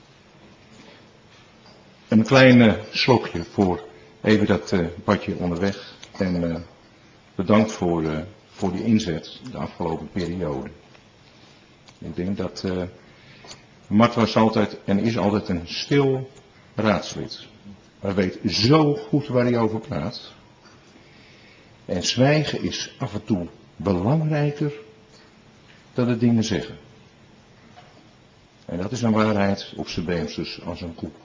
Een klein uh, slokje voor even dat uh, badje onderweg en uh, bedankt voor, uh, voor die inzet de afgelopen periode. Ik denk dat uh, Mart was altijd en is altijd een stil raadslid. Maar weet zo goed waar hij over praat. En zwijgen is af en toe belangrijker dan de dingen zeggen. En Dat is een waarheid op zijn Beemsters als een koe.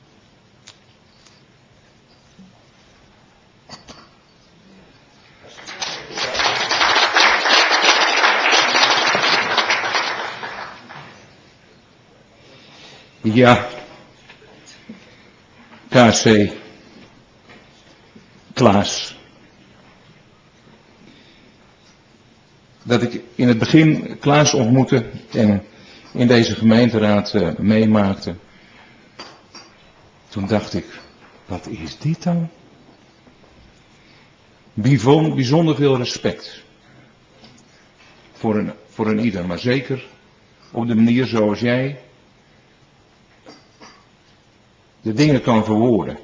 Ja, K C, Klaas. Dat ik in het begin Klaas ontmoette en in deze gemeenteraad uh, meemaakte. Toen dacht ik, wat is dit dan? Bijzonder, bijzonder veel respect. Voor een, voor een ieder, maar zeker op de manier zoals jij de dingen kan verwoorden.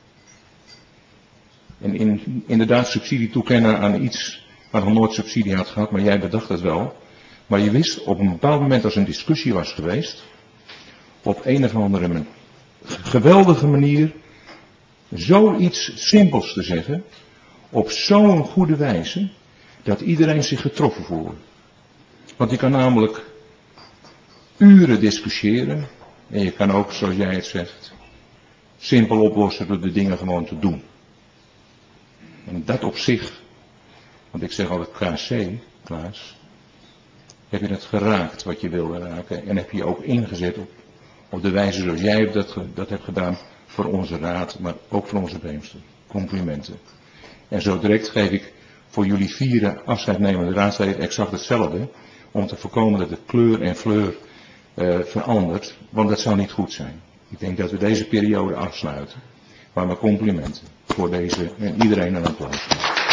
En in, inderdaad subsidie toekennen aan iets waar nog nooit subsidie had gehad, maar jij bedacht het wel. Maar je wist op een bepaald moment als een discussie was geweest, op een of andere man, geweldige manier, zoiets simpels te zeggen, op zo'n goede wijze, dat iedereen zich getroffen voelde. Want je kan namelijk uren discussiëren, en je kan ook, zoals jij het zegt, simpel oplossen door de dingen gewoon te doen. En dat op zich, want ik zeg altijd K C, Klaas, heb je het geraakt wat je wilde raken en heb je ook ingezet op, op de wijze zoals jij dat, dat hebt gedaan voor onze raad, maar ook voor onze Beemster. Complimenten. En zo direct geef ik voor jullie vieren afscheidnemende raadsleden exact hetzelfde, om te voorkomen dat de kleur en fleur uh, verandert, want dat zou niet goed zijn. Ik denk dat we deze periode afsluiten. Maar mijn complimenten voor deze en iedereen een applaus.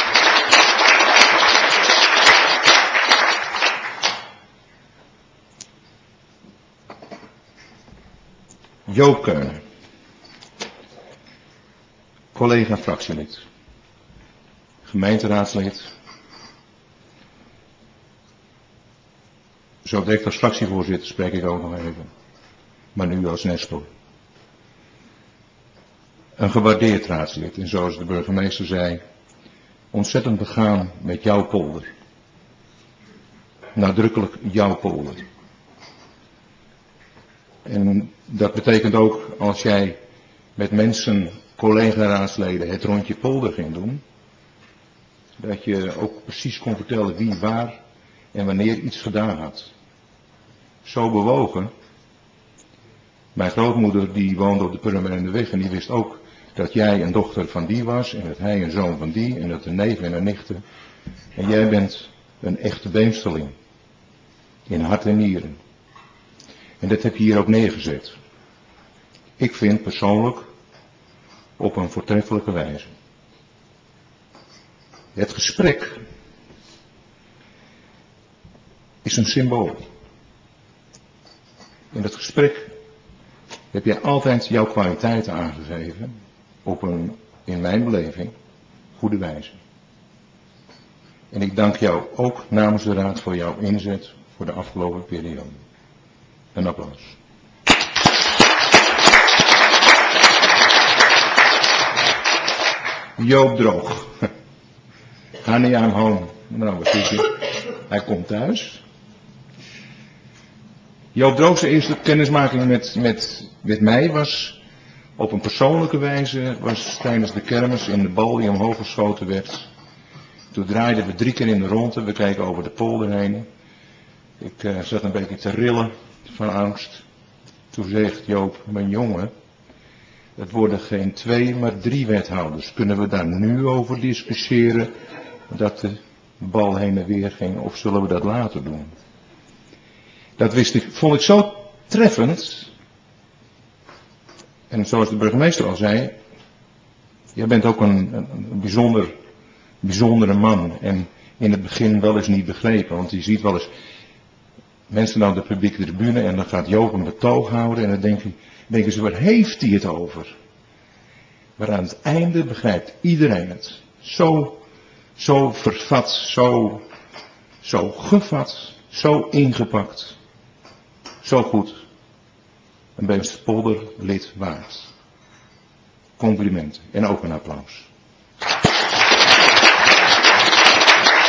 Joop Keunen, collega fractielid, gemeenteraadslid, zo direct als fractievoorzitter spreek ik ook nog even, maar nu als Nestor. Een gewaardeerd raadslid en zoals de burgemeester zei, ontzettend begaan met jouw polder. Nadrukkelijk jouw polder. En dat betekent ook als jij met mensen, collega-raadsleden, het rondje polder ging doen, dat je ook precies kon vertellen wie waar en wanneer iets gedaan had. Zo bewogen. Mijn grootmoeder die woonde op de Purmerendeweg en die wist ook dat jij een dochter van die was en dat hij een zoon van die en dat een neef en een nichte. En jij bent een echte Beemsterling. In hart en nieren. En dat heb je hier ook neergezet. Ik vind persoonlijk op een voortreffelijke wijze. Het gesprek is een symbool. In het gesprek heb jij altijd jouw kwaliteiten aangegeven op een, in mijn beleving, goede wijze. En ik dank jou ook namens de Raad voor jouw inzet voor de afgelopen periode. Een applaus. Joop Droog. Ga niet aan hem home. Nou, wat zit je? Hij komt thuis. Joop Droog's eerste kennismaking met, met, met mij was op een persoonlijke wijze, was tijdens de kermis in de bal die omhoog geschoten werd. Toen draaiden we drie keer in de ronde, we keken over de polder heen. Ik uh, zat een beetje te rillen van angst. Toen zegt Joop, mijn jongen, het worden geen twee, maar drie wethouders. Kunnen we daar nu over discussiëren dat de bal heen en weer ging, of zullen we dat later doen? Dat wist ik, vond ik zo treffend. En zoals de burgemeester al zei, jij bent ook een, een bijzonder, bijzondere man. En in het begin wel eens niet begrepen, want je ziet wel eens mensen naar de publieke tribune en dan gaat Joop een betoog houden en dan denken, denken ze, waar heeft hij het over? Maar aan het einde begrijpt iedereen het. Zo, zo vervat, zo, zo gevat, zo ingepakt. Zo goed. Een Beemsterpolder lid waard. Complimenten en ook een applaus.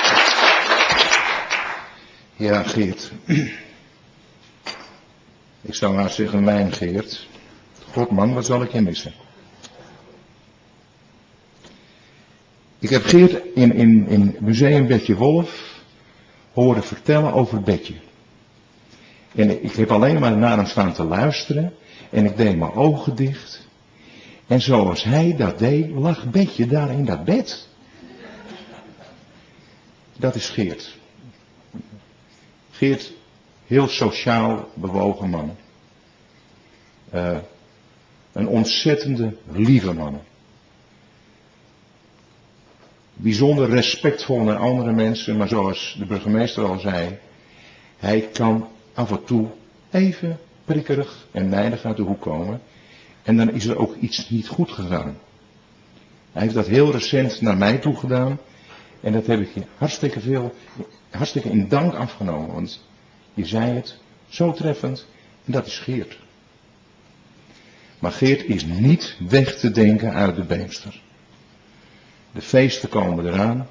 Ja, Geert. Ik Ik zou haar zeggen, mijn Geert, God man, wat zal ik je missen? Ik heb Geert in, in, in Museum Betje Wolf horen vertellen over Betje. En ik heb alleen maar naar hem staan te luisteren en ik deed mijn ogen dicht. En zoals hij dat deed, lag Betje daar in dat bed. Dat is Geert. Geert, heel sociaal bewogen man. Uh, een ontzettende lieve man. Bijzonder respectvol naar andere mensen, maar zoals de burgemeester al zei, hij kan af en toe even prikkerig en nijdig uit de hoek komen. En dan is er ook iets niet goed gegaan. Hij heeft dat heel recent naar mij toe gedaan. En dat heb ik je hartstikke veel, hartstikke in dank afgenomen. Want je zei het zo treffend. En dat is Geert. Maar Geert is niet weg te denken uit de Beemster. De feesten komen eraan.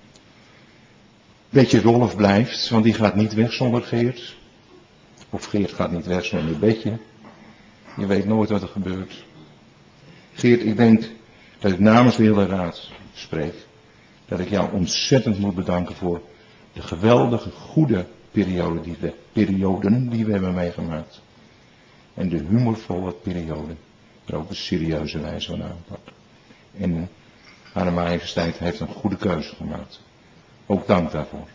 Betje Rolf blijft, want die gaat niet weg zonder Geert. Of Geert gaat niet weg zonder Betje. Je weet nooit wat er gebeurt. Geert, ik denk dat ik namens de hele raad spreek. Dat ik jou ontzettend moet bedanken voor de geweldige, goede periode die we, perioden die we hebben meegemaakt. En de humorvolle periode. Maar ook de serieuze wijze van aanpak. En Hare Majesteit heeft een goede keuze gemaakt. Ook dank daarvoor.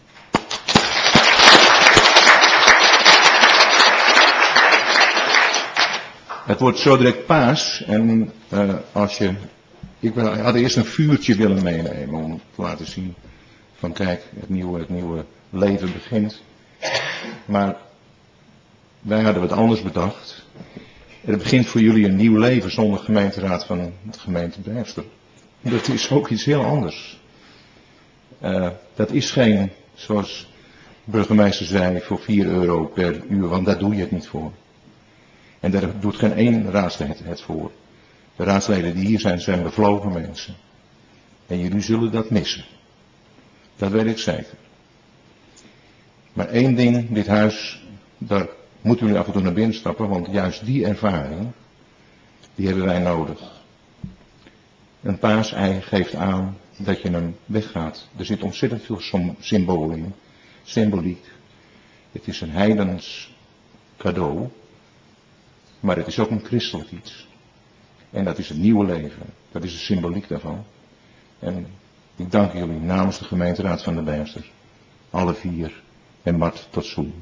Het wordt zo direct paas en uh, als je, ik had eerst een vuurtje willen meenemen om te laten zien van kijk, het nieuwe, het nieuwe leven begint. Maar wij hadden wat anders bedacht. Er begint voor jullie een nieuw leven zonder gemeenteraad van de gemeente Beemster. Dat is ook iets heel anders. Uh, dat is geen, zoals de burgemeester zei, voor vier euro per uur, want daar doe je het niet voor. En daar doet geen één raadslid het voor. De raadsleden die hier zijn, zijn bevlogen mensen. En jullie zullen dat missen. Dat weet ik zeker. Maar één ding, dit huis, daar moeten jullie af en toe naar binnen stappen, want juist die ervaring, die hebben wij nodig. Een paasei geeft aan dat je hem weggaat. Er zit ontzettend veel symbool in. Symboliek. Het is een heidens cadeau. Maar het is ook een christelijk iets. En dat is het nieuwe leven. Dat is de symboliek daarvan. En ik dank jullie namens de gemeenteraad van de Beemster. Alle vier. En Mart tot zoen.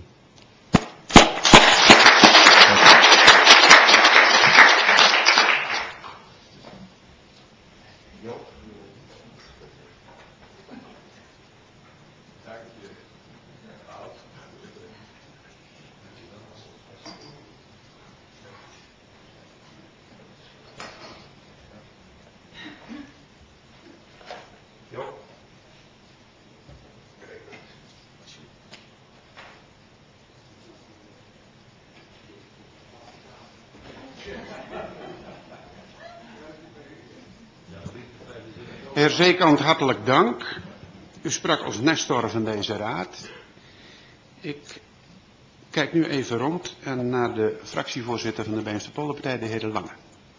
Heer Zeekant, hartelijk dank. U sprak als nestor van deze raad. Ik kijk nu even rond en naar de fractievoorzitter van de Beemster-Polderpartij, de heer De Lange.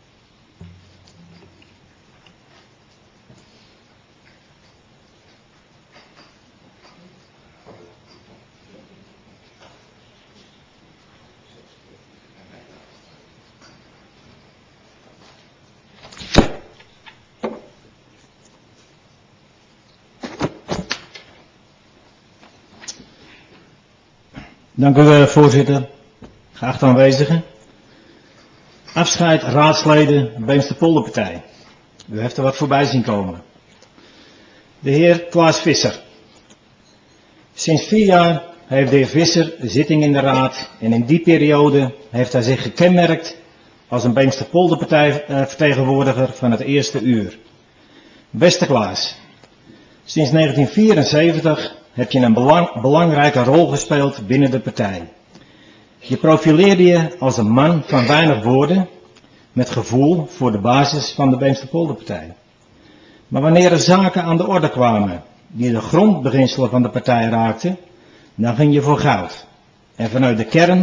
Dank u wel, voorzitter. Geachte aanwezigen. Afscheid raadsleden Beemster-Polderpartij. U heeft er wat voorbij zien komen. De heer Klaas Visser. Sinds vier jaar heeft de heer Visser zitting in de raad en in die periode heeft hij zich gekenmerkt als een Beemster-Polderpartij vertegenwoordiger van het eerste uur. Beste Klaas, sinds negentien vierenzeventig heb je een belang, belangrijke rol gespeeld binnen de partij. Je profileerde je als een man van weinig woorden, met gevoel voor de basis van de Beemster-Polderpartij. Maar wanneer er zaken aan de orde kwamen die de grondbeginselen van de partij raakten, dan ging je voor goud. En vanuit de kern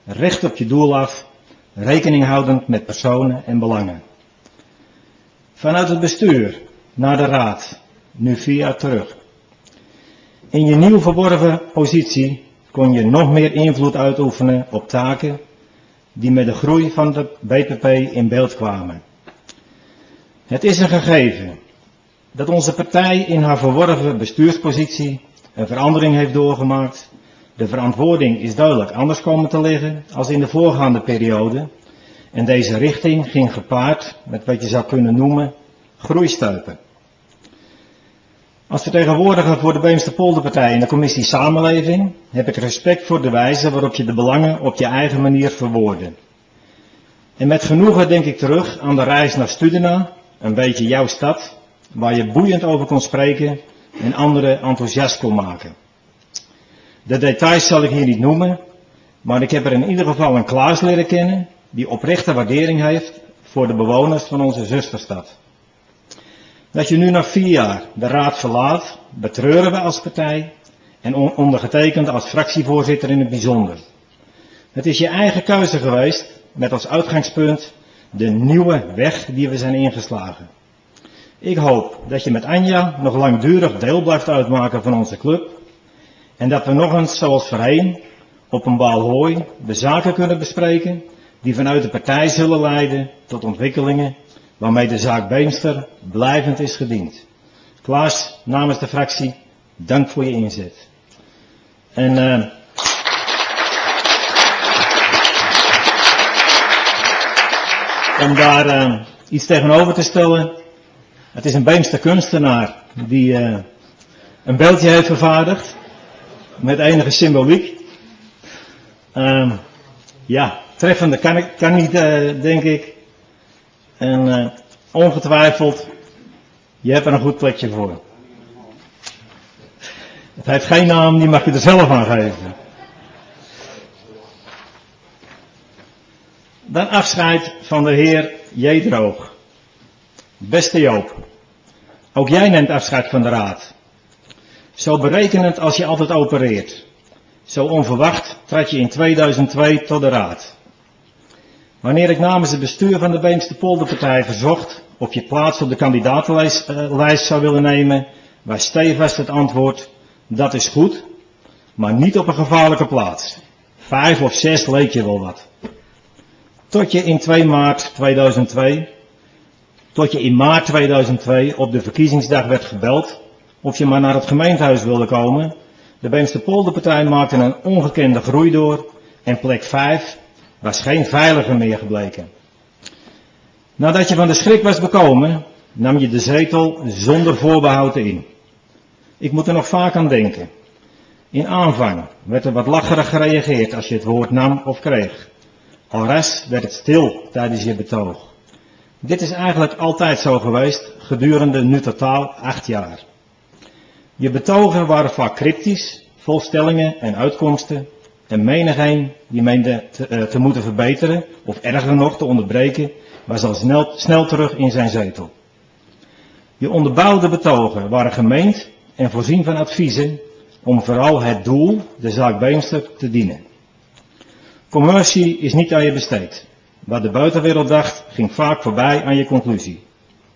recht op je doel af, rekening houdend met personen en belangen. Vanuit het bestuur naar de raad, nu vier jaar terug. In je nieuw verworven positie kon je nog meer invloed uitoefenen op taken die met de groei van de B P P in beeld kwamen. Het is een gegeven dat onze partij in haar verworven bestuurspositie een verandering heeft doorgemaakt. De verantwoording is duidelijk anders komen te liggen als in de voorgaande periode. En deze richting ging gepaard met wat je zou kunnen noemen groeistuipen. Als vertegenwoordiger voor de Beemster-Polderpartij in de commissie Samenleving heb ik respect voor de wijze waarop je de belangen op je eigen manier verwoordde. En met genoegen denk ik terug aan de reis naar Studena, een beetje jouw stad, waar je boeiend over kon spreken en anderen enthousiast kon maken. De details zal ik hier niet noemen, maar ik heb er in ieder geval een Klaas leren kennen die oprechte waardering heeft voor de bewoners van onze zusterstad. Dat je nu na vier jaar de raad verlaat, betreuren we als partij en ondergetekend als fractievoorzitter in het bijzonder. Het is je eigen keuze geweest met als uitgangspunt de nieuwe weg die we zijn ingeslagen. Ik hoop dat je met Anja nog langdurig deel blijft uitmaken van onze club en dat we nog eens zoals voorheen op een baal hooi de zaken kunnen bespreken die vanuit de partij zullen leiden tot ontwikkelingen waarmee de zaak Beemster blijvend is gediend. Klaas, namens de fractie, dank voor je inzet. En uh, om daar uh, iets tegenover te stellen, het is een Beemster kunstenaar die uh, een beeldje heeft vervaardigd met enige symboliek. Uh, ja, treffender kan, ik, kan niet, uh, denk ik. En uh, ongetwijfeld, je hebt er een goed plekje voor. Het heeft geen naam, die mag je er zelf aan geven. Dan afscheid van de heer Jedroog. Beste Joop, ook jij neemt afscheid van de raad. Zo berekenend als je altijd opereert. Zo onverwacht trad je in tweeduizend twee tot de raad. Wanneer ik namens het bestuur van de Beemster-Polderpartij verzocht of je plaats op de kandidatenlijst uh, zou willen nemen, was stevast het antwoord, dat is goed, maar niet op een gevaarlijke plaats. Vijf of zes leek je wel wat. Tot je in twee maart tweeduizend twee, tot je in maart tweeduizend twee op de verkiezingsdag werd gebeld of je maar naar het gemeentehuis wilde komen. De Beemster-Polderpartij maakte een ongekende groei door en plek vijf was geen veilige meer gebleken. Nadat je van de schrik was bekomen, nam je de zetel zonder voorbehoud in. Ik moet er nog vaak aan denken. In aanvang werd er wat lacherig gereageerd als je het woord nam of kreeg. Alras werd het stil tijdens je betoog. Dit is eigenlijk altijd zo geweest, gedurende nu totaal acht jaar. Je betogen waren vaak cryptisch, vol stellingen en uitkomsten, en menigeen die meende te, uh, te moeten verbeteren, of erger nog te onderbreken, was al snel, snel terug in zijn zetel. Je onderbouwde betogen waren gemeend en voorzien van adviezen om vooral het doel, de zaak Beemster, te dienen. Commercie is niet aan je besteed. Wat de buitenwereld dacht, ging vaak voorbij aan je conclusie.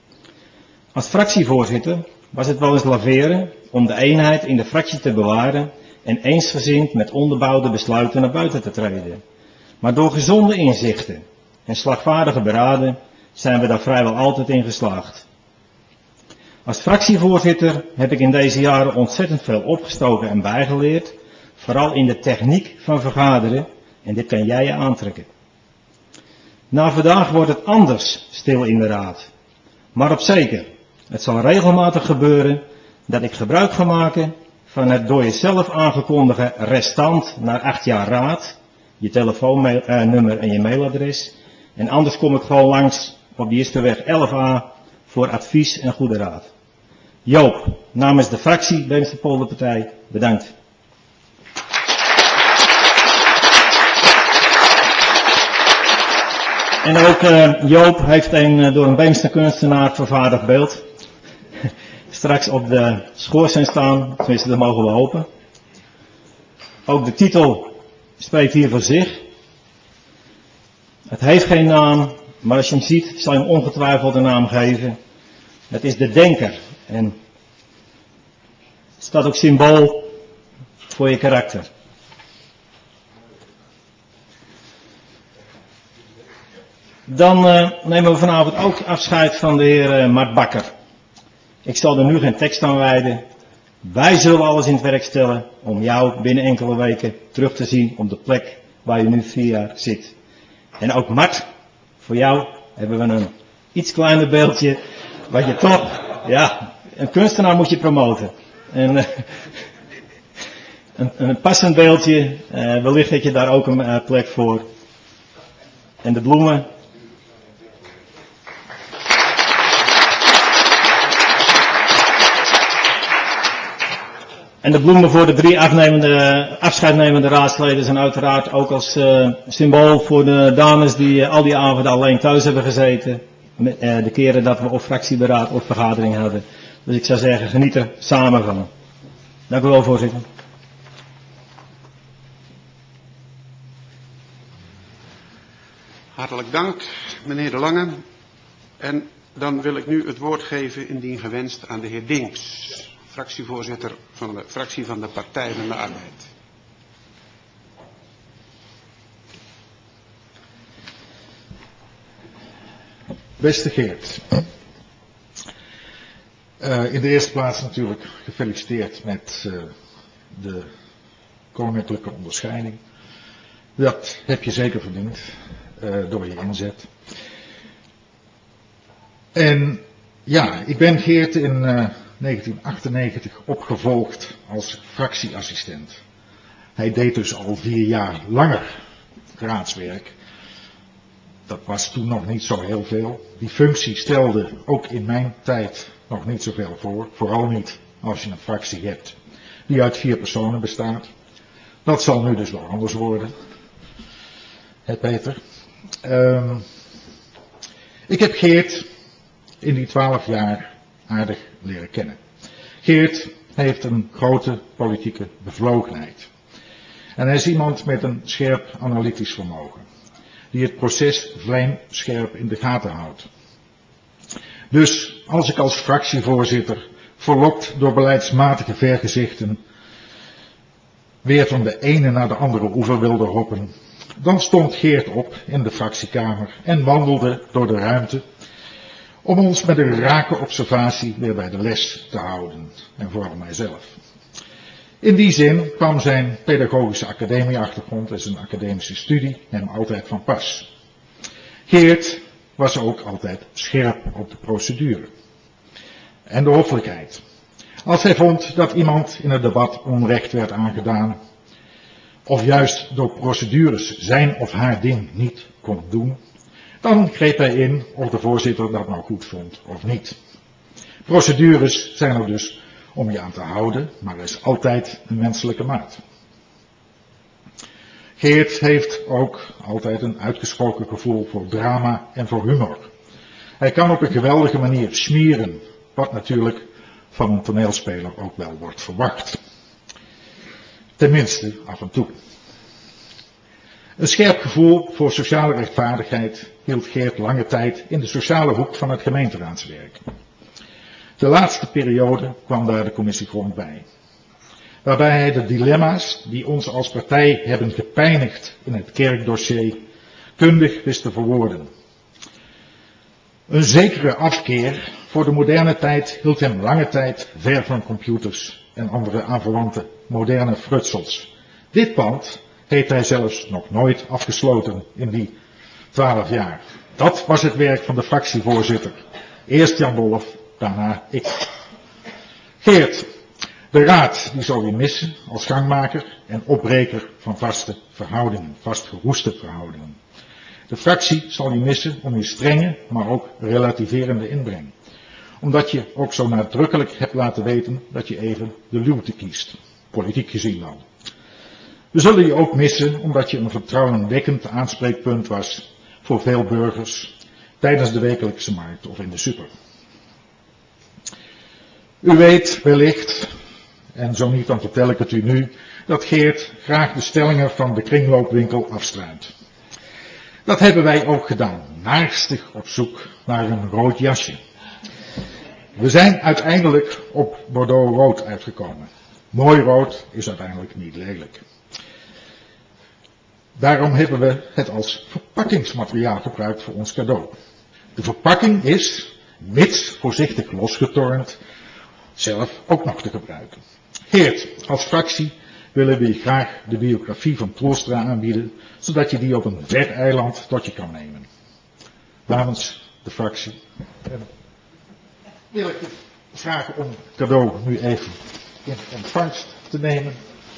Als fractievoorzitter was het wel eens laveren om de eenheid in de fractie te bewaren en eensgezind met onderbouwde besluiten naar buiten te treden. Maar door gezonde inzichten en slagvaardige beraden zijn we daar vrijwel altijd in geslaagd. Als fractievoorzitter heb ik in deze jaren ontzettend veel opgestoken en bijgeleerd, vooral in de techniek van vergaderen, en dit kan jij je aantrekken. Na vandaag wordt het anders stil in de raad, maar op zeker, het zal regelmatig gebeuren dat ik gebruik ga maken van het door jezelf aangekondigde restant naar acht jaar raad, je telefoonnummer en je mailadres, en anders kom ik gewoon langs op de Jisperweg elf a voor advies en goede raad. Joop, namens de fractie Beemster-Polderpartij, bedankt. En ook uh, Joop heeft een uh, door een Beemster kunstenaar vervaardigd beeld. Straks op de schoorsteen staan, tenminste dat mogen we hopen. Ook de titel spreekt hier voor zich. Het heeft geen naam, maar als je hem ziet, zal je hem ongetwijfeld een naam geven. Het is de denker. En het staat ook symbool voor je karakter. Dan uh, nemen we vanavond ook afscheid van de heer uh, Mart Bakker. Ik zal er nu geen tekst aan wijden. Wij zullen alles in het werk stellen om jou binnen enkele weken terug te zien op de plek waar je nu vier jaar zit. En ook Mart, voor jou hebben we een iets kleiner beeldje, wat je toch, ja, een kunstenaar moet je promoten. En, uh, een, een passend beeldje, uh, wellicht heb je daar ook een uh, plek voor. En de bloemen. En de bloemen voor de drie afnemende, afscheidnemende raadsleden zijn uiteraard ook als uh, symbool voor de dames die uh, al die avonden alleen thuis hebben gezeten. Met, uh, de keren dat we of fractieberaad of vergadering hadden. Dus ik zou zeggen, geniet er samen van. Dank u wel, voorzitter.
Hartelijk dank, meneer De Lange. En dan wil ik nu het woord geven, indien gewenst, aan de heer Dinks, fractievoorzitter van de fractie van de Partij van de Arbeid.
Beste Geert, uh, in de eerste plaats natuurlijk gefeliciteerd met uh, de koninklijke onderscheiding. Dat heb je zeker verdiend uh, door je inzet. En ja, ik ben Geert in uh, negentien achtennegentig opgevolgd als fractieassistent. Hij deed dus al vier jaar langer raadswerk. Dat was toen nog niet zo heel veel. Die functie stelde ook in mijn tijd nog niet zoveel voor. Vooral niet als je een fractie hebt die uit vier personen bestaat. Dat zal nu dus wel anders worden. Hè, Peter? Um, ik heb Geert in die twaalf jaar aardig leren kennen. Geert heeft een grote politieke bevlogenheid. En hij is iemand met een scherp analytisch vermogen. Die het proces vlijmscherp in de gaten houdt. Dus als ik als fractievoorzitter, verlokt door beleidsmatige vergezichten, weer van de ene naar de andere oever wilde hoppen, dan stond Geert op in de fractiekamer en wandelde door de ruimte om ons met een rake observatie weer bij de les te houden. En vooral mijzelf. In die zin kwam zijn pedagogische academieachtergrond en zijn academische studie hem altijd van pas. Geert was ook altijd scherp op de procedure en de hoffelijkheid. Als hij vond dat iemand in het debat onrecht werd aangedaan, of juist door procedures zijn of haar ding niet kon doen, dan greep hij in of de voorzitter dat nou goed vond of niet. Procedures zijn er dus om je aan te houden, maar er is altijd een menselijke maat. Geert heeft ook altijd een uitgesproken gevoel voor drama en voor humor. Hij kan op een geweldige manier smieren, wat natuurlijk van een toneelspeler ook wel wordt verwacht. Tenminste, af en toe. Een scherp gevoel voor sociale rechtvaardigheid hield Geert lange tijd in de sociale hoek van het gemeenteraadswerk. De laatste periode kwam daar de commissie Grond bij. Waarbij hij de dilemma's die ons als partij hebben gepijnigd in het kerkdossier kundig wist te verwoorden. Een zekere afkeer voor de moderne tijd hield hem lange tijd ver van computers en andere aanverwante moderne frutsels. Dit pand heeft hij zelfs nog nooit afgesloten in die twaalf jaar. Dat was het werk van de fractievoorzitter. Eerst Jan Wolf, daarna ik. Geert, de raad die zal je missen als gangmaker en opbreker van vaste verhoudingen, vastgeroeste verhoudingen. De fractie zal je missen om je strenge, maar ook relativerende inbreng. Omdat je ook zo nadrukkelijk hebt laten weten dat je even de luwte kiest, politiek gezien dan. We zullen je ook missen omdat je een vertrouwenwekkend aanspreekpunt was voor veel burgers tijdens de wekelijkse markt of in de super. U weet wellicht, en zo niet dan vertel ik het u nu, dat Geert graag de stellingen van de kringloopwinkel afstruint. Dat hebben wij ook gedaan, naarstig op zoek naar een rood jasje. We zijn uiteindelijk op Bordeaux rood uitgekomen. Mooi rood is uiteindelijk niet lelijk. Daarom hebben we het als verpakkingsmateriaal gebruikt voor ons cadeau. De verpakking is, mits voorzichtig losgetornd, zelf ook nog te gebruiken. Geert, als fractie willen we je graag de biografie van Troelstra aanbieden, zodat je die op een ver eiland tot je kan nemen. Namens de fractie wil ik je vragen om het cadeau nu even in ontvangst te nemen.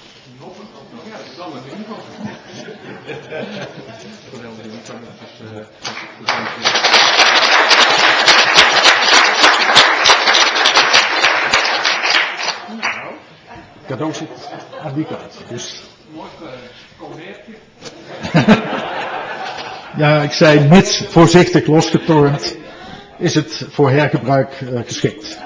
Cadeau zit aan die kant. Dus.
Mooi colleertje.
Ja, ik zei mits voorzichtig losgetornd is het voor hergebruik uh, geschikt.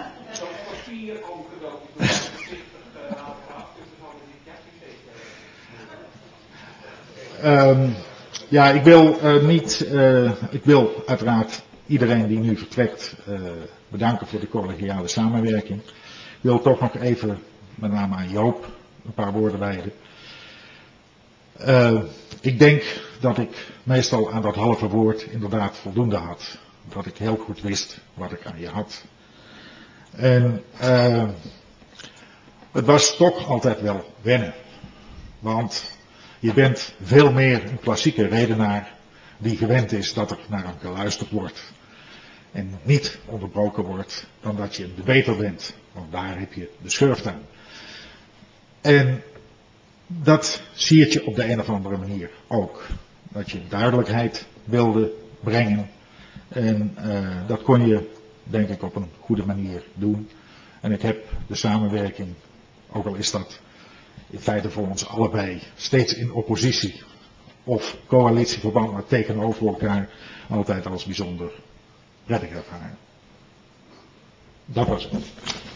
Um, ja, ik wil uh, niet, uh, ik wil uiteraard iedereen die nu vertrekt uh, bedanken voor de collegiale samenwerking. Ik wil toch nog even, met name aan Joop, een paar woorden wijden. Uh, ik denk dat ik meestal aan dat halve woord inderdaad voldoende had. Dat ik heel goed wist wat ik aan je had. En uh, het was toch altijd wel wennen. Want je bent veel meer een klassieke redenaar die gewend is dat er naar hem geluisterd wordt. En niet onderbroken wordt dan dat je een debater bent. Want daar heb je de schurft aan. En dat siert je op de een of andere manier ook. Dat je duidelijkheid wilde brengen. En uh, dat kon je, denk ik, op een goede manier doen. En ik heb de samenwerking, ook al is dat in feite voor ons allebei, steeds in oppositie of coalitieverband, maar tegenover elkaar, altijd als bijzonder prettig ervaren. Dat was het.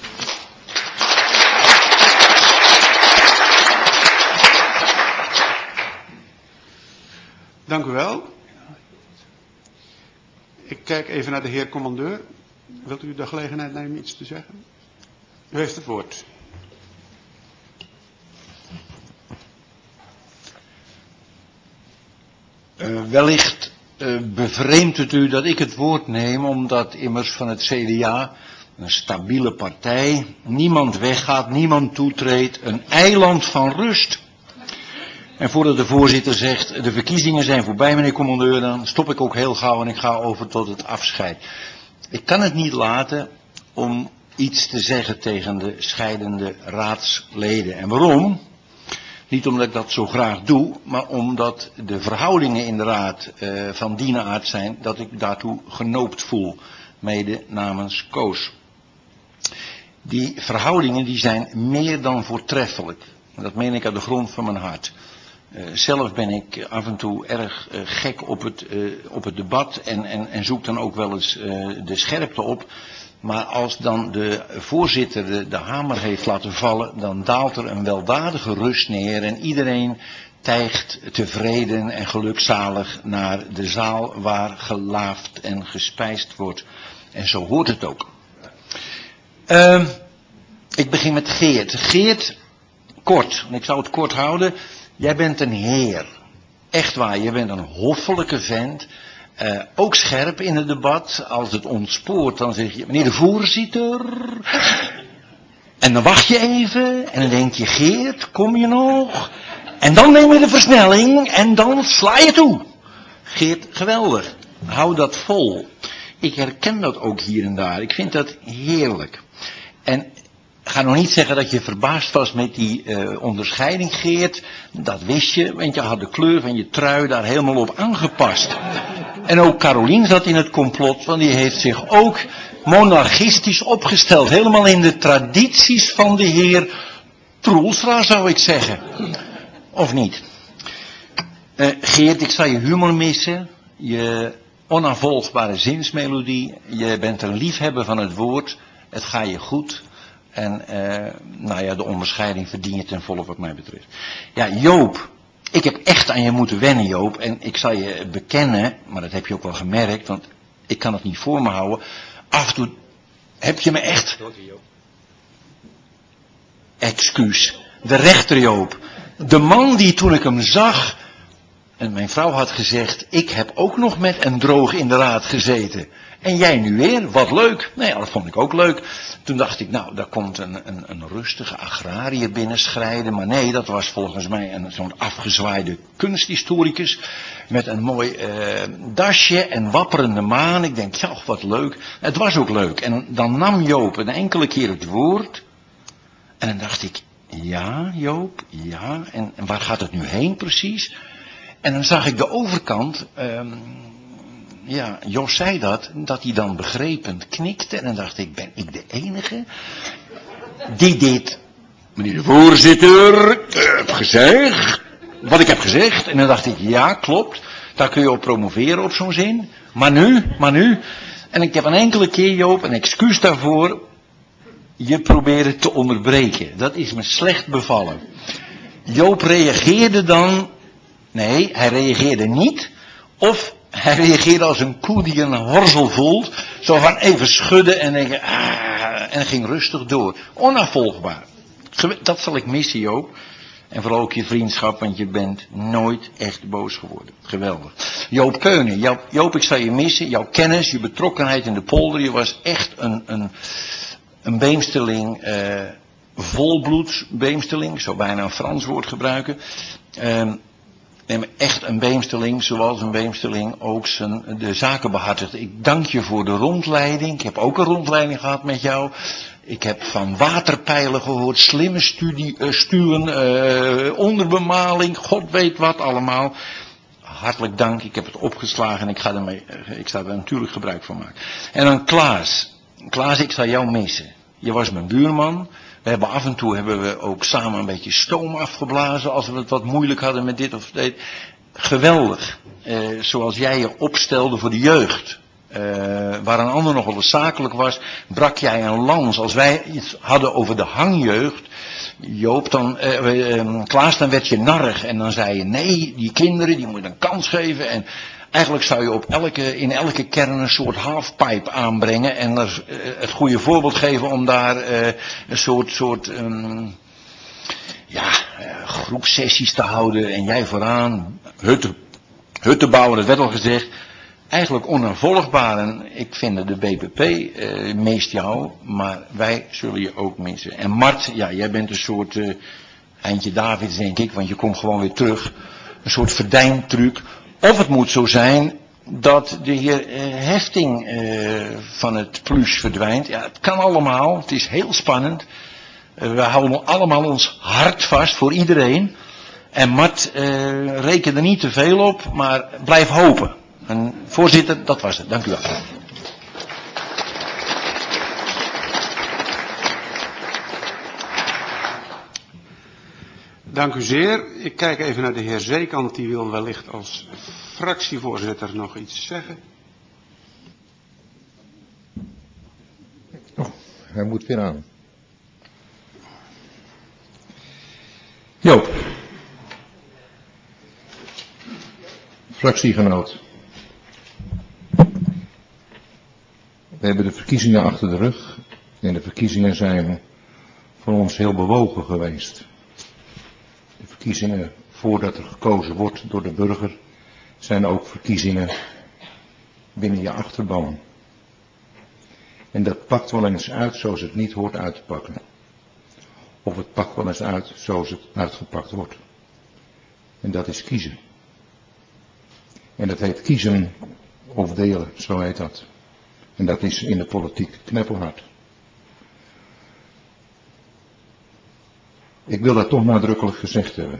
Dank u wel. Ik kijk even naar de heer commandeur. Wilt u de gelegenheid nemen iets te zeggen? U heeft het woord.
Uh, wellicht uh, bevreemdt het u dat ik het woord neem, omdat immers van het C D A, een stabiele partij, niemand weggaat, niemand toetreedt, een eiland van rust. En voordat de voorzitter zegt, de verkiezingen zijn voorbij, meneer commandeur, dan stop ik ook heel gauw en ik ga over tot het afscheid. Ik kan het niet laten om iets te zeggen tegen de scheidende raadsleden. En waarom? Niet omdat ik dat zo graag doe, maar omdat de verhoudingen in de raad uh, van die aard zijn dat ik daartoe genoopt voel, mede namens Koos. Die verhoudingen die zijn meer dan voortreffelijk. Dat meen ik uit de grond van mijn hart. Uh, zelf ben ik af en toe erg uh, gek op het, uh, op het debat en, en, en zoek dan ook wel eens uh, de scherpte op. Maar als dan de voorzitter de, de hamer heeft laten vallen, dan daalt er een weldadige rust neer en iedereen tijgt tevreden en gelukzalig naar de zaal waar gelaafd en gespijsd wordt. En zo hoort het ook. Uh, ik begin met Geert. Geert, kort, ik zou het kort houden. Jij bent een heer. Echt waar, je bent een hoffelijke vent. Uh, ook scherp in het debat. Als het ontspoort, dan zeg je, meneer de voorzitter. En dan wacht je even. En dan denk je, Geert, kom je nog? En dan neem je de versnelling. En dan sla je toe. Geert, geweldig. Hou dat vol. Ik herken dat ook hier en daar. Ik vind dat heerlijk. En ik ga nog niet zeggen dat je verbaasd was met die uh, onderscheiding, Geert. Dat wist je, want je had de kleur van je trui daar helemaal op aangepast. En ook Carolien zat in het complot, want die heeft zich ook monarchistisch opgesteld. Helemaal in de tradities van de heer Troelstra, zou ik zeggen. Of niet? Uh, Geert, ik zal je humor missen. Je onafvolgbare zinsmelodie. Je bent een liefhebber van het woord. Het gaat je goed. En uh, nou ja, de onderscheiding verdien je ten volle wat mij betreft. Ja, Joop. ik heb echt aan je moeten wennen, Joop. En ik zal je bekennen, maar dat heb je ook wel gemerkt, want ik kan het niet voor me houden. Af en toe heb je me echt... Excuus. De rechter Joop. De man die toen ik hem zag... En mijn vrouw had gezegd, ik heb ook nog met een droog in de raad gezeten. En jij nu weer, wat leuk. Nee, dat vond ik ook leuk. Toen dacht ik, nou, daar komt een, een, een rustige agrariër binnenschrijden. Maar nee, dat was volgens mij een, zo'n afgezwaaide kunsthistoricus. Met een mooi uh, dasje en wapperende maan. Ik denk, ja, wat leuk. Het was ook leuk. En dan nam Joop een enkele keer het woord. En dan dacht ik, ja, Joop, ja. En, en waar gaat het nu heen precies? En dan zag ik de overkant, um, ja, Jos zei dat, dat hij dan begrepend knikte. En dan dacht ik, ben ik de enige die dit, meneer de voorzitter, heb gezegd, wat ik heb gezegd. En dan dacht ik, ja, klopt, daar kun je op promoveren op zo'n zin. Maar nu, maar nu. En ik heb een enkele keer, Joop, een excuus daarvoor, je proberen te onderbreken. Dat is me slecht bevallen. Joop reageerde dan... Nee, hij reageerde niet. Of hij reageerde als een koe die een horzel voelt. Zo van even schudden en denken, ah, en ging rustig door. Onafvolgbaar. Dat zal ik missen, Joop. En vooral ook je vriendschap, want je bent nooit echt boos geworden. Geweldig. Joop Keunen. Joop, Joop, ik zal je missen. Jouw kennis, je betrokkenheid in de polder. Je was echt een, een, een beemsteling, eh, volbloeds beemsteling. Ik zou bijna een Frans woord gebruiken. Eh, Nee, maar echt een beemsteling, zoals een beemsteling ook zijn, de zaken behartigt. Ik dank je voor de rondleiding. Ik heb ook een rondleiding gehad met jou. Ik heb van waterpijlen gehoord, slimme studie, uh, sturen, uh, onderbemaling, god weet wat allemaal. Hartelijk dank, ik heb het opgeslagen en ik ga ermee, uh, ik sta er natuurlijk gebruik van maken. En dan Klaas. Klaas, ik zal jou missen. Je was mijn buurman. We hebben af en toe hebben we ook samen een beetje stoom afgeblazen als we het wat moeilijk hadden met dit of dat. Geweldig. Eh, zoals jij je opstelde voor de jeugd. Eh, waar een ander nog wel eens zakelijk was, brak jij een lans. Als wij iets hadden over de hangjeugd, Joop, dan, eh, eh, Klaas, dan werd je narrig. En dan zei je, nee, die kinderen, die moet je een kans geven. En eigenlijk zou je op elke, in elke kern een soort halfpipe aanbrengen. En er, uh, het goede voorbeeld geven om daar uh, een soort, soort um, ja, uh, groepsessies te houden. En jij vooraan, hutten, hutten bouwen, dat werd al gezegd. Eigenlijk onafvolgbaar. En ik vind de B P P uh, meest jou, maar wij zullen je ook missen. En Mart, ja, jij bent een soort uh, Eindje Davids, denk ik, want je komt gewoon weer terug. Een soort verdijntruc. Of het moet zo zijn dat de heer uh, Hefting uh, van het plus verdwijnt. Ja, het kan allemaal. Het is heel spannend. Uh, we houden allemaal ons hart vast voor iedereen. En Mart, uh, reken er niet te veel op, maar blijf hopen. En voorzitter, dat was het. Dank u wel.
Dank u zeer. Ik kijk even naar de heer Zeekant, die wil wellicht als fractievoorzitter nog iets zeggen.
Oh, hij moet weer aan. Joop. Fractiegenoot. We hebben de verkiezingen achter de rug. En de verkiezingen zijn voor ons heel bewogen geweest. De verkiezingen voordat er gekozen wordt door de burger zijn ook verkiezingen binnen je achterban. En dat pakt wel eens uit zoals het niet hoort uit te pakken. Of het pakt wel eens uit zoals het uitgepakt wordt. En dat is kiezen. En dat heet kiezen of delen, zo heet dat. En dat is in de politiek kneppelhard. Ik wil dat toch nadrukkelijk gezegd hebben.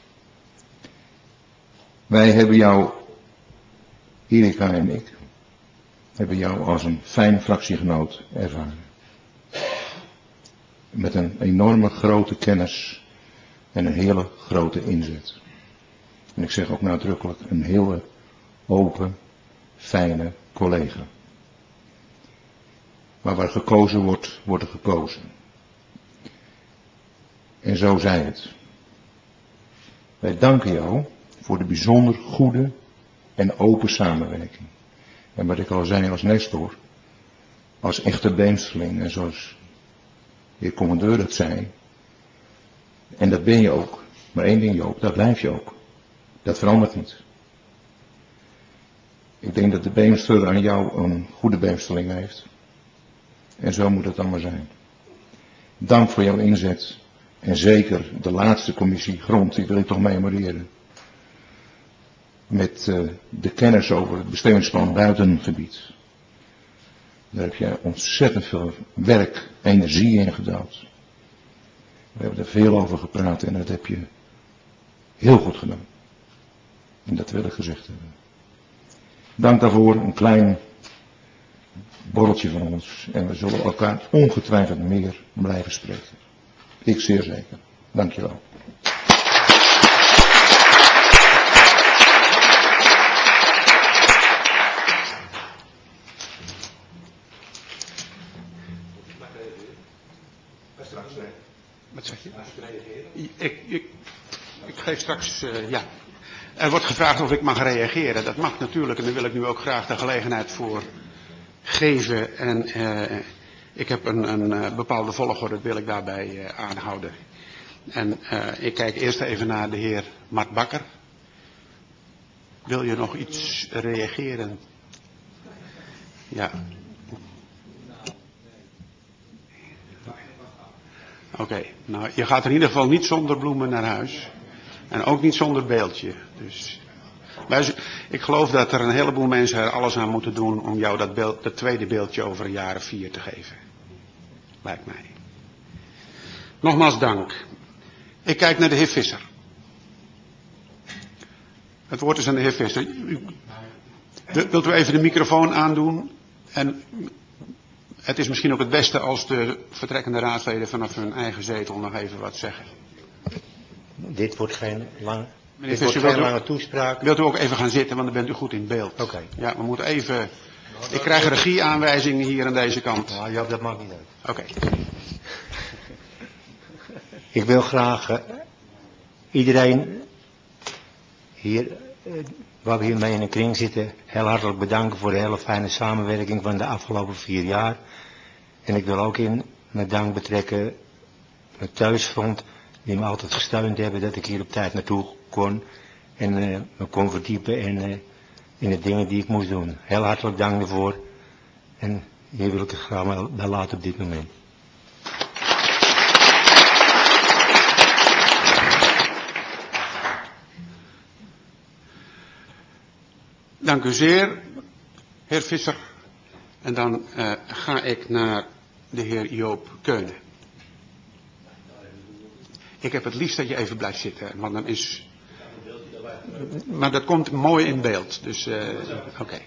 Wij hebben jou, Erika en ik, hebben jou als een fijn fractiegenoot ervaren. Met een enorme grote kennis en een hele grote inzet. En ik zeg ook nadrukkelijk een hele open, fijne collega. Maar waar gekozen wordt, wordt er gekozen. En zo zij het. Wij danken jou voor de bijzonder goede en open samenwerking. En wat ik al zei als Nestor, als echte Beemsterling, en zoals de heer commandeur dat zei, en dat ben je ook. Maar één ding Joop, dat blijf je ook. Dat verandert niet. Ik denk dat de Beemster aan jou een goede Beemsterling heeft. En zo moet het dan maar zijn. Dank voor jouw inzet. En zeker de laatste commissie grond, die wil ik toch memoreren. Met uh, de kennis over het bestemmingsplan buitengebied. Daar heb jij ontzettend veel werk, energie in gedouwd. We hebben er veel over gepraat en dat heb je heel goed gedaan. En dat wil ik gezegd hebben. Dank daarvoor, een klein borreltje van ons. En we zullen elkaar ongetwijfeld meer blijven spreken. Ik zeer zeker. Dank je wel.
Wat zeg je? Ik, ik, ik geef straks, uh, ja. Er wordt gevraagd of ik mag reageren. Dat mag natuurlijk en daar wil ik nu ook graag de gelegenheid voor geven. En uh, ik heb een, een uh, bepaalde volgorde, dat wil ik daarbij uh, aanhouden. En uh, ik kijk eerst even naar de heer Mart Bakker. Wil je nog iets reageren? Ja. Oké, okay, nou je gaat in ieder geval niet zonder bloemen naar huis. En ook niet zonder beeldje. Dus, wij, ik geloof dat er een heleboel mensen er alles aan moeten doen om jou dat, beeld, dat tweede beeldje over een jaar of vier te geven. Lijkt mij. Nogmaals dank. Ik kijk naar de heer Visser. Het woord is aan de heer Visser. U, wilt u even de microfoon aandoen? En het is misschien ook het beste als de vertrekkende raadsleden vanaf hun eigen zetel nog even wat zeggen.
Dit wordt geen, lang,
Meneer
dit
Visser,
wordt geen
wilt u,
lange toespraak.
Wilt u ook even gaan zitten, want dan bent u goed in beeld.
Oké. Okay.
Ja, we moeten even... Ik krijg regieaanwijzingen hier aan deze kant.
Nou, Joop, dat maakt niet uit.
Oké. Okay.
Ik wil graag uh, iedereen hier, uh, waar we hiermee in een kring zitten, heel hartelijk bedanken voor de hele fijne samenwerking van de afgelopen vier jaar. En ik wil ook in mijn dank betrekken mijn thuisfront, die me altijd gesteund hebben dat ik hier op tijd naartoe kon en uh, me kon verdiepen in, uh, in de dingen die ik moest doen. Heel hartelijk dank daarvoor en hier wil ik het graag bij laten op dit moment.
Dank u zeer, heer Visser. En dan uh, ga ik naar de heer Joop Keunen. Ik heb het liefst dat je even blijft zitten, want dan is... Maar dat komt mooi in beeld, dus uh, oké. Okay.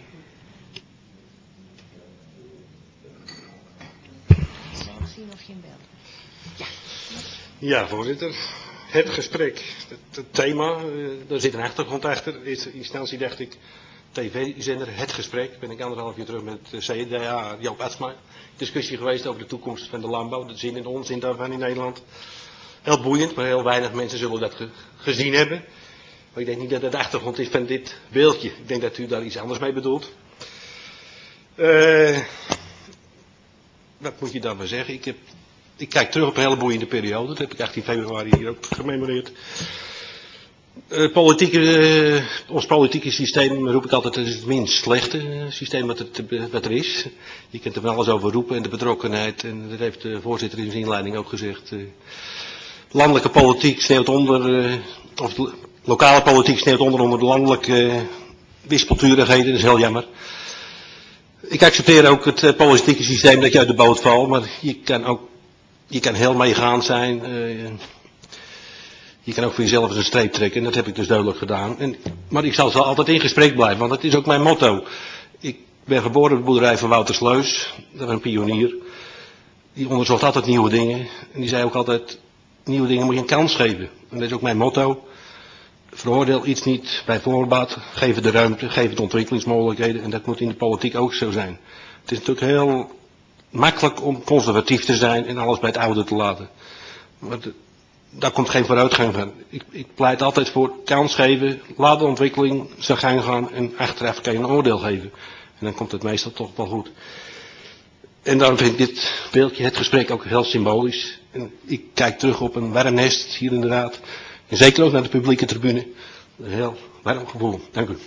Ja, voorzitter. Het gesprek, het, het thema, uh, daar zit een achtergrond achter. In eerste instantie dacht ik, tv-zender, het gesprek. Ben ik anderhalf jaar terug met C D A, Joop Atsma. Discussie geweest over de toekomst van de landbouw, de zin en onzin daarvan in Nederland. Heel boeiend, maar heel weinig mensen zullen dat ge, gezien hebben. Maar ik denk niet dat het de achtergrond is van dit beeldje. Ik denk dat u daar iets anders mee bedoelt. Uh, wat moet je dan maar zeggen? Ik, heb, ik kijk terug op een hele boeiende periode. Dat heb ik achttien februari hier ook gememoreerd. Uh, politieke, uh, ons politieke systeem, roep ik altijd, is het minst slechte uh, systeem wat, het, wat er is. Je kunt er wel alles over roepen en de betrokkenheid. En dat heeft de voorzitter in zijn inleiding ook gezegd. Uh, landelijke politiek sneeuwt onder, uh, of de lokale politiek sneeuwt onder onder de landelijke uh, wispelturigheden. Dat is heel jammer. Ik accepteer ook het uh, politieke systeem dat je uit de boot valt, maar je kan ook, je kan heel meegaand zijn. Uh, je kan ook voor jezelf eens een streep trekken en dat heb ik dus duidelijk gedaan. En, maar ik zal altijd in gesprek blijven, want dat is ook mijn motto. Ik ben geboren op de boerderij van Wouter Sleus, dat was een pionier. Die onderzocht altijd nieuwe dingen en die zei ook altijd, nieuwe dingen moet je een kans geven. En dat is ook mijn motto. Veroordeel iets niet bij voorbaat, geef het de ruimte, geef het ontwikkelingsmogelijkheden en dat moet in de politiek ook zo zijn. Het is natuurlijk heel makkelijk om conservatief te zijn en alles bij het oude te laten. Maar de, daar komt geen vooruitgang van. Ik, ik pleit altijd voor kans geven, laat de ontwikkeling zijn gang gaan en achteraf kan je een oordeel geven. En dan komt het meestal toch wel goed. En daarom vind ik dit beeldje, het gesprek, ook heel symbolisch. En ik kijk terug op een warm nest hier in de raad. En zeker ook naar de publieke tribune. Een heel warm gevoel. Dank u.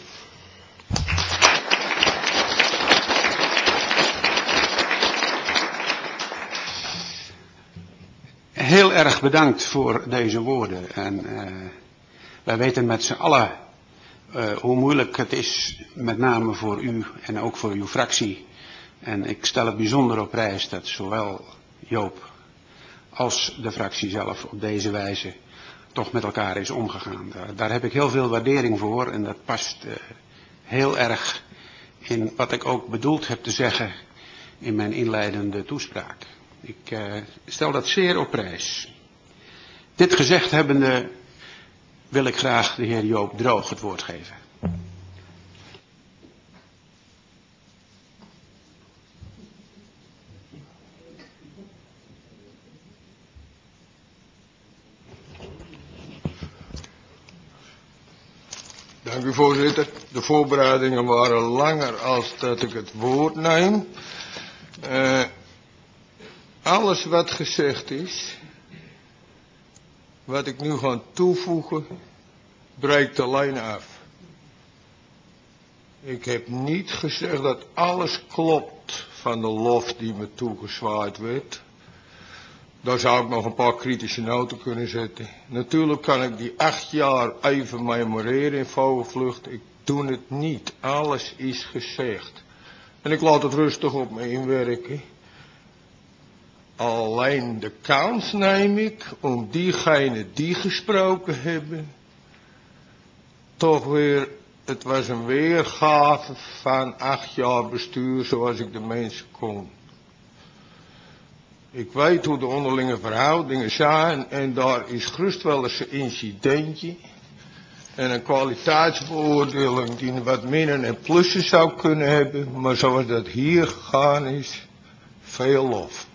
Heel erg bedankt voor deze woorden. En uh, wij weten met z'n allen uh, hoe moeilijk het is, met name voor u en ook voor uw fractie. En ik stel het bijzonder op prijs dat zowel Joop als de fractie zelf op deze wijze toch met elkaar is omgegaan. Daar, daar heb ik heel veel waardering voor en dat past uh, heel erg in wat ik ook bedoeld heb te zeggen in mijn inleidende toespraak. Ik uh, stel dat zeer op prijs. Dit gezegd hebbende wil ik graag de heer Joop Droog het woord geven.
Dank u, voorzitter. De voorbereidingen waren langer als dat ik het woord neem. Uh, alles wat gezegd is, wat ik nu ga toevoegen, breekt alleen af. Ik heb niet gezegd dat alles klopt van de lof die me toegezwaaid werd. Daar zou ik nog een paar kritische noten kunnen zetten. Natuurlijk kan ik die acht jaar even memoreren in vogelvlucht. Ik doe het niet. Alles is gezegd. En ik laat het rustig op me inwerken. Alleen de kans neem ik om diegenen die gesproken hebben, toch weer, het was een weergave van acht jaar bestuur zoals ik de mensen kon. Ik weet hoe de onderlinge verhoudingen zijn en daar is gerust wel eens een incidentje en een kwaliteitsbeoordeling die wat minnen en plussen zou kunnen hebben, maar zoals dat hier gegaan is, veel lof.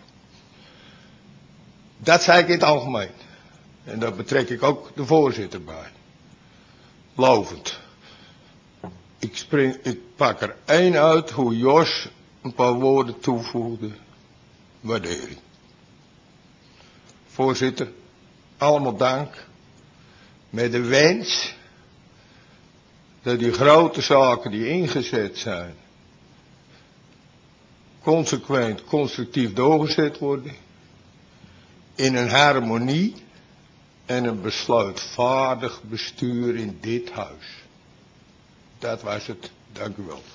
Dat zei ik in het algemeen. En daar betrek ik ook de voorzitter bij. Lovend. Ik, spring, ik pak er één uit hoe Jos een paar woorden toevoegde. Waardering. Voorzitter, allemaal dank. Met de wens dat die grote zaken die ingezet zijn, consequent, constructief doorgezet worden. In een harmonie en een besluitvaardig bestuur in dit huis. Dat was het. Dank u wel.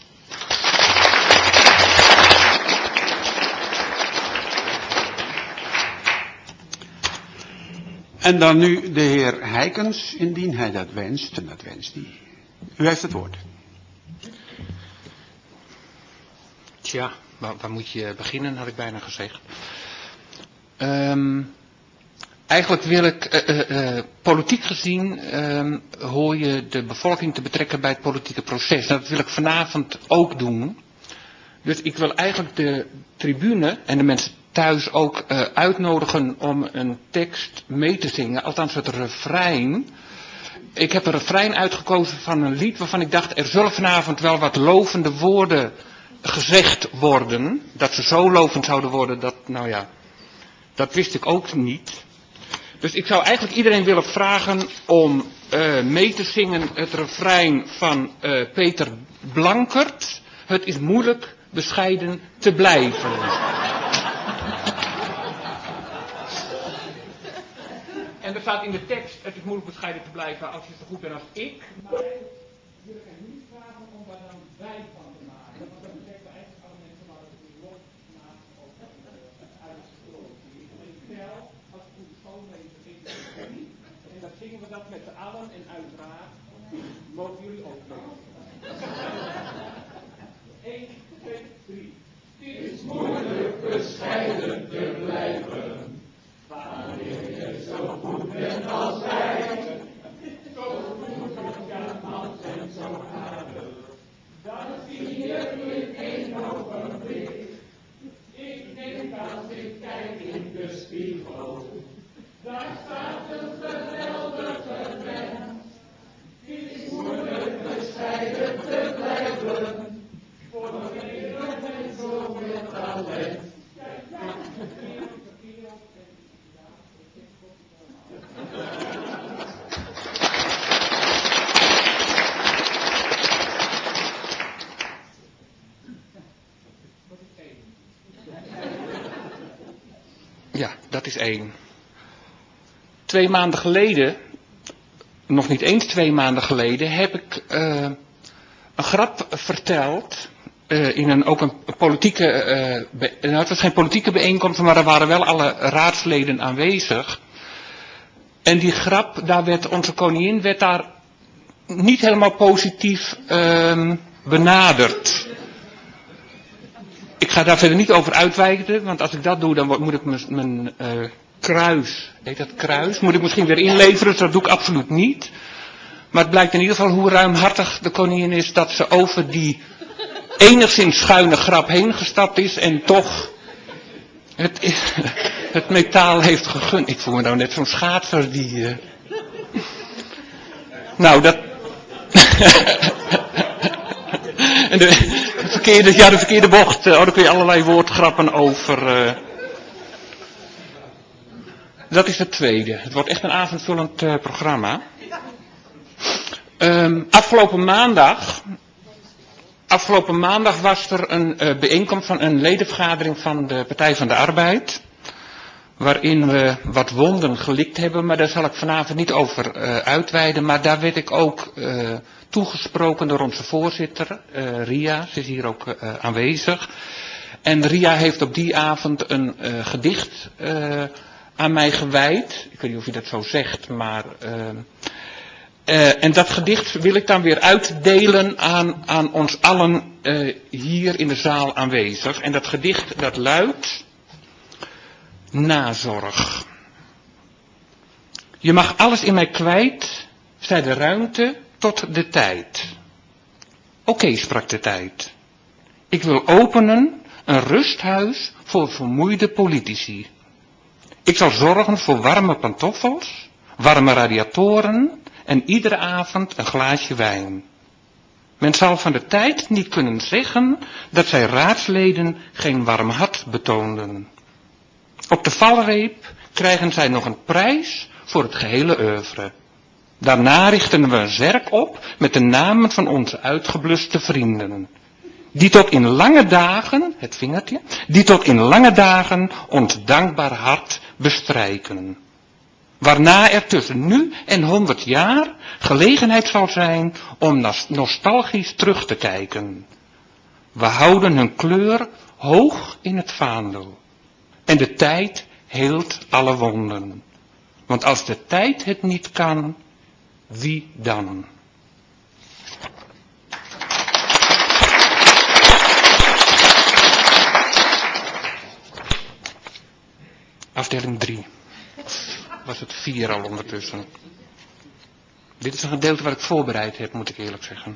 En dan nu de heer Heikens, indien hij dat wenst, en dat wenst hij. U heeft het woord.
Tja, waar, waar moet je beginnen, had ik bijna gezegd. Um, eigenlijk wil ik, uh, uh, uh, politiek gezien, um, hoor je de bevolking te betrekken bij het politieke proces. Dat wil ik vanavond ook doen. Dus ik wil eigenlijk de tribune en de mensen thuis ook uh, uitnodigen om een tekst mee te zingen. Althans het refrein. Ik heb een refrein uitgekozen van een lied waarvan ik dacht, er zullen vanavond wel wat lovende woorden gezegd worden. Dat ze zo lovend zouden worden, dat, nou ja, dat wist ik ook niet. Dus ik zou eigenlijk iedereen willen vragen om uh, mee te zingen het refrein van uh, Peter Blankert. Het is moeilijk bescheiden te blijven. En er staat in de tekst, het is moeilijk bescheiden te blijven als je zo goed bent als ik. Maar ik wil er niet vragen om daar dan bij van te maken. Want dan zeggen we eigenlijk alle mensen waar het niet los naast ook uitgesproken is. Ik tel als goede schoolmeester ik het niet. En dan zingen we dat met z'n allen en uiteraard mogen jullie ook mee. één, twee, drie. Het is moeilijk bescheiden te blijven. Wanneer je zo goed bent als wij, zo goed als en zo aardig, dan zie je in één ogenblik. Ik denk als ik kijk in de spiegel, daar staat Dat is één. Twee maanden geleden, nog niet eens twee maanden geleden, heb ik uh, een grap verteld. Uh, in een, ook een politieke, uh, be, nou, het was geen politieke bijeenkomst, maar er waren wel alle raadsleden aanwezig. En die grap, daar werd onze koningin werd daar niet helemaal positief uh, benaderd. Ik ga daar verder niet over uitwijken, want als ik dat doe, dan moet ik mijn uh, kruis, heet dat kruis, moet ik misschien weer inleveren, dus dat doe ik absoluut niet. Maar het blijkt in ieder geval hoe ruimhartig de koningin is dat ze over die enigszins schuine grap heen gestapt is en toch het, het metaal heeft gegund. Ik voel me nou net zo'n schaatser die... Uh... Nou, dat... en de, de, verkeerde, ja, de verkeerde bocht, oh, daar kun je allerlei woordgrappen over... Uh... Dat is het tweede. Het wordt echt een avondvullend uh, programma. Um, afgelopen maandag... Afgelopen maandag was er een uh, bijeenkomst van een ledenvergadering van de Partij van de Arbeid. Waarin we wat wonden gelikt hebben, maar daar zal ik vanavond niet over uh, uitweiden. Maar daar werd ik ook uh, toegesproken door onze voorzitter, uh, Ria. Ze is hier ook uh, aanwezig. En Ria heeft op die avond een uh, gedicht uh, aan mij gewijd. Ik weet niet of je dat zo zegt, maar... Uh, Uh, en dat gedicht wil ik dan weer uitdelen aan, aan ons allen uh, hier in de zaal aanwezig. En dat gedicht dat luidt... Nazorg. Je mag alles in mij kwijt, zij de ruimte tot de tijd. Oké, okay, sprak de tijd. Ik wil openen een rusthuis voor vermoeide politici. Ik zal zorgen voor warme pantoffels, warme radiatoren... En iedere avond een glaasje wijn. Men zal van de tijd niet kunnen zeggen dat zij raadsleden geen warm hart betoonden. Op de valreep krijgen zij nog een prijs voor het gehele oeuvre. Daarna richten we een zerk op met de namen van onze uitgebluste vrienden. Die tot in lange dagen, het vingertje, die tot in lange dagen ons dankbaar hart bestrijken. Waarna er tussen nu en honderd jaar gelegenheid zal zijn om nostalgisch terug te kijken. We houden hun kleur hoog in het vaandel. En de tijd heelt alle wonden. Want als de tijd het niet kan, wie dan? Afdeling drie. Was het vier al ondertussen. Dit is een gedeelte wat ik voorbereid heb, moet ik eerlijk zeggen.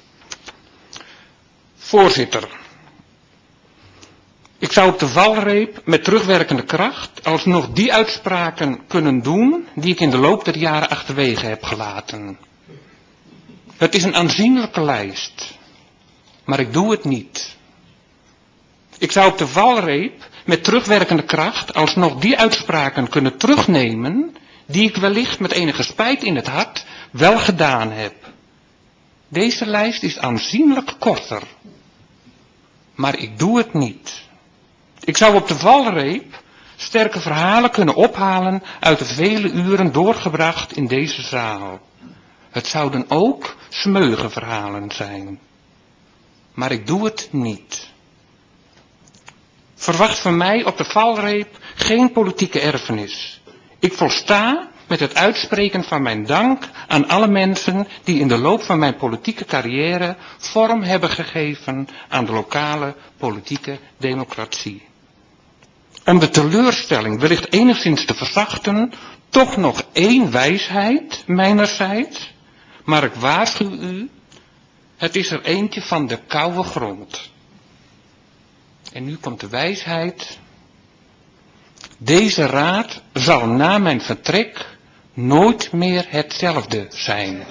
Voorzitter. Ik zou op de valreep met terugwerkende kracht alsnog die uitspraken kunnen doen die ik in de loop der jaren achterwege heb gelaten. Het is een aanzienlijke lijst, maar ik doe het niet. Ik zou op de valreep met terugwerkende kracht alsnog die uitspraken kunnen terugnemen die ik wellicht met enige spijt in het hart wel gedaan heb. Deze lijst is aanzienlijk korter, maar ik doe het niet. Ik zou op de valreep sterke verhalen kunnen ophalen uit de vele uren doorgebracht in deze zaal. Het zouden ook smeuïge verhalen zijn, maar ik doe het niet. Verwacht van mij op de valreep geen politieke erfenis. Ik volsta met het uitspreken van mijn dank aan alle mensen die in de loop van mijn politieke carrière vorm hebben gegeven aan de lokale politieke democratie. Om de teleurstelling wellicht enigszins te verzachten, toch nog één wijsheid mijnerzijds, maar ik waarschuw u, het is er eentje van de koude grond. En nu komt de wijsheid. Deze raad zal na mijn vertrek nooit meer hetzelfde zijn.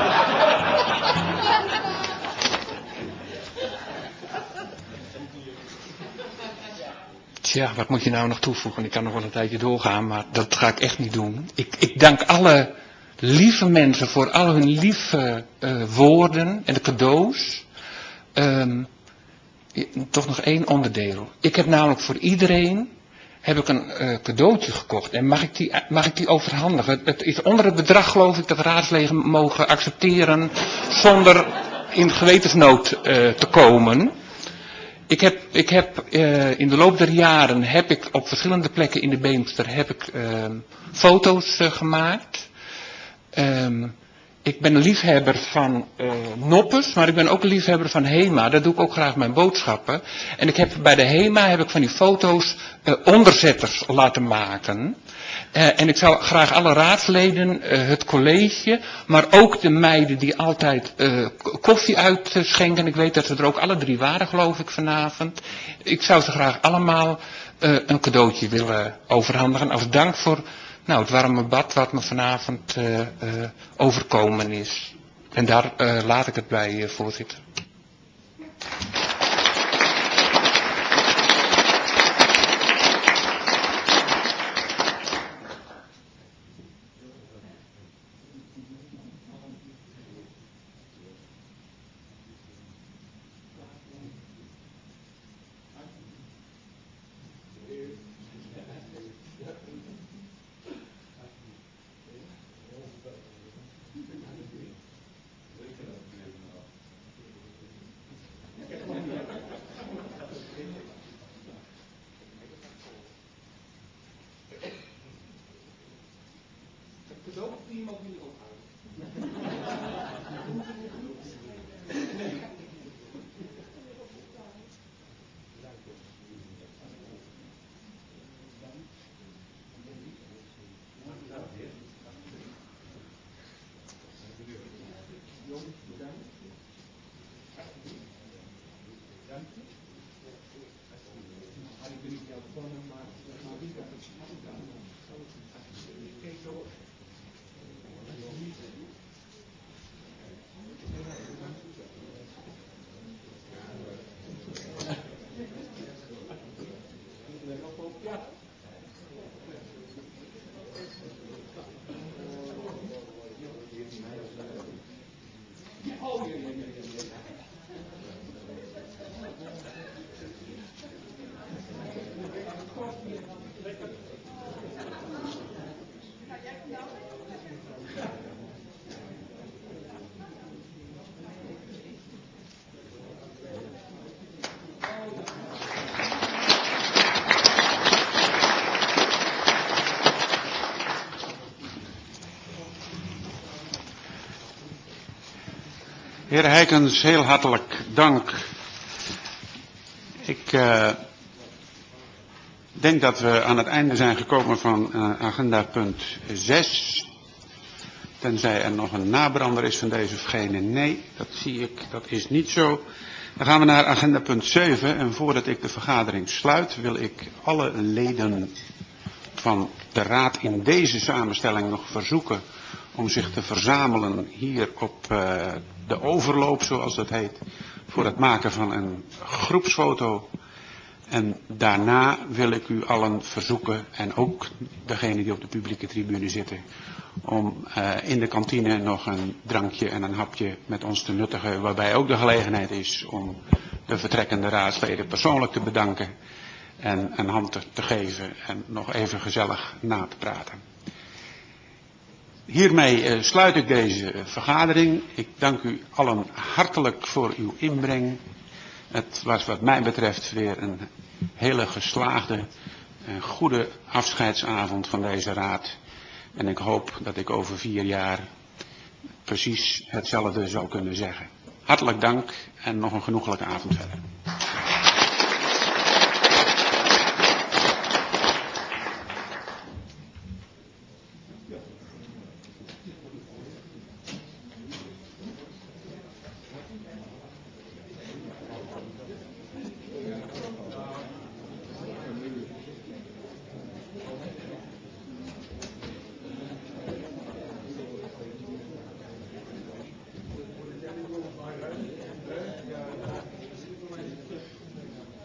Tja, wat moet je nou nog toevoegen? Ik kan nog wel een tijdje doorgaan, maar dat ga ik echt niet doen. Ik, ik dank alle lieve mensen voor al hun lieve uh, woorden en de cadeaus. Um, toch nog één onderdeel. Ik heb namelijk voor iedereen heb ik een uh, cadeautje gekocht. En mag ik die, mag ik die overhandigen? Het is onder het bedrag, geloof ik, dat raadsleden mogen accepteren zonder in gewetensnood uh, te komen. Ik heb, ik heb uh, in de loop der jaren heb ik op verschillende plekken in de Beemster heb ik uh, foto's uh, gemaakt. Um, ik ben een liefhebber van uh, noppes, maar ik ben ook een liefhebber van HEMA. Daar doe ik ook graag mijn boodschappen. En ik heb bij de HEMA heb ik van die foto's uh, onderzetters laten maken. Uh, en ik zou graag alle raadsleden, uh, het college, maar ook de meiden die altijd uh, koffie uitschenken. Ik weet dat ze er ook alle drie waren, geloof ik, vanavond. Ik zou ze graag allemaal uh, een cadeautje willen overhandigen als dank voor nou, het warme bad wat me vanavond uh, uh, overkomen is. En daar uh, laat ik het bij, uh, voorzitter.
Heer Heikens, heel hartelijk dank. Ik uh, denk dat we aan het einde zijn gekomen van uh, agenda punt zes. Tenzij er nog een nabrander is van deze of gene. Nee, dat zie ik, dat is niet zo. Dan gaan we naar agenda punt zeven. En voordat ik de vergadering sluit, wil ik alle leden van de raad in deze samenstelling nog verzoeken om zich te verzamelen hier op uh, de overloop, zoals dat heet, voor het maken van een groepsfoto. En daarna wil ik u allen verzoeken, en ook degenen die op de publieke tribune zitten, om uh, in de kantine nog een drankje en een hapje met ons te nuttigen, waarbij ook de gelegenheid is om de vertrekkende raadsleden persoonlijk te bedanken en een hand te, te geven en nog even gezellig na te praten. Hiermee uh, sluit ik deze uh, vergadering. Ik dank u allen hartelijk voor uw inbreng. Het was wat mij betreft weer een hele geslaagde en goede afscheidsavond van deze raad. En ik hoop dat ik over vier jaar precies hetzelfde zou kunnen zeggen. Hartelijk dank en nog een genoeglijke avond verder.